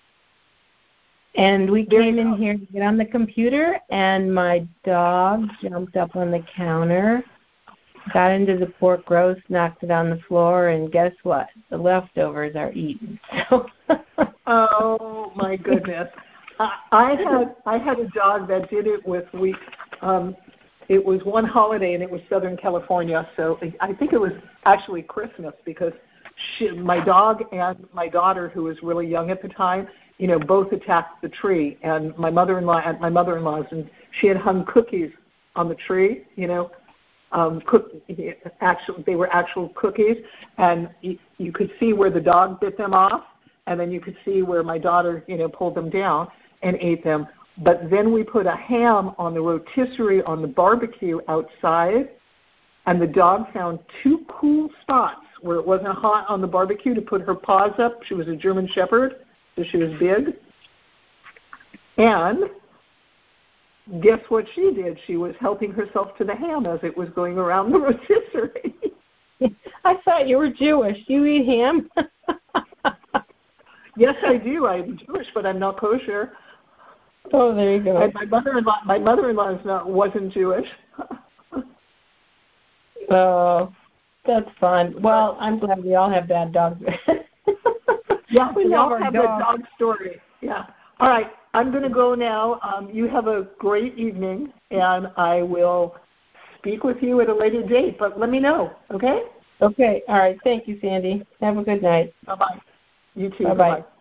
S4: And we
S1: There
S4: came
S1: you
S4: in
S1: go.
S4: here to get on the computer, and my dog jumped up on the counter, got into the pork roast, knocked it on the floor, and guess what? The leftovers are eaten. So
S1: oh my goodness! I, I had I had a dog that did it with we. Um, it was one holiday, and it was Southern California, so I think it was actually Christmas because she, my dog and my daughter, who was really young at the time, you know, both attacked the tree, and my mother-in-law at my mother-in-law's, and she had hung cookies on the tree, you know, um, cook, actual, they were actual cookies, and you, you could see where the dog bit them off, and then you could see where my daughter, you know, pulled them down and ate them. But then we put a ham on the rotisserie on the barbecue outside, and the dog found two cool spots where it wasn't hot on the barbecue to put her paws up. She was a German Shepherd, so she was big. And guess what she did? She was helping herself to the ham as it was going around the rotisserie.
S4: I thought you were Jewish. You eat ham?
S1: Yes, I do. I'm Jewish, but I'm not kosher.
S4: Oh, there you go.
S1: And my mother-in-law, my mother-in-law is not wasn't Jewish.
S4: Oh, that's fun. Well, I'm glad we all have bad dogs.
S1: Yeah,
S4: we
S1: we
S4: love
S1: all
S4: our
S1: have
S4: dogs.
S1: that dog story. Yeah. All right, I'm going to go now. Um, you have a great evening, and I will speak with you at a later date. But let me know, okay?
S4: Okay. All right. Thank you, Sandy. Have a good night.
S1: Bye bye. You too.
S4: Bye bye.
S1: Bye-bye.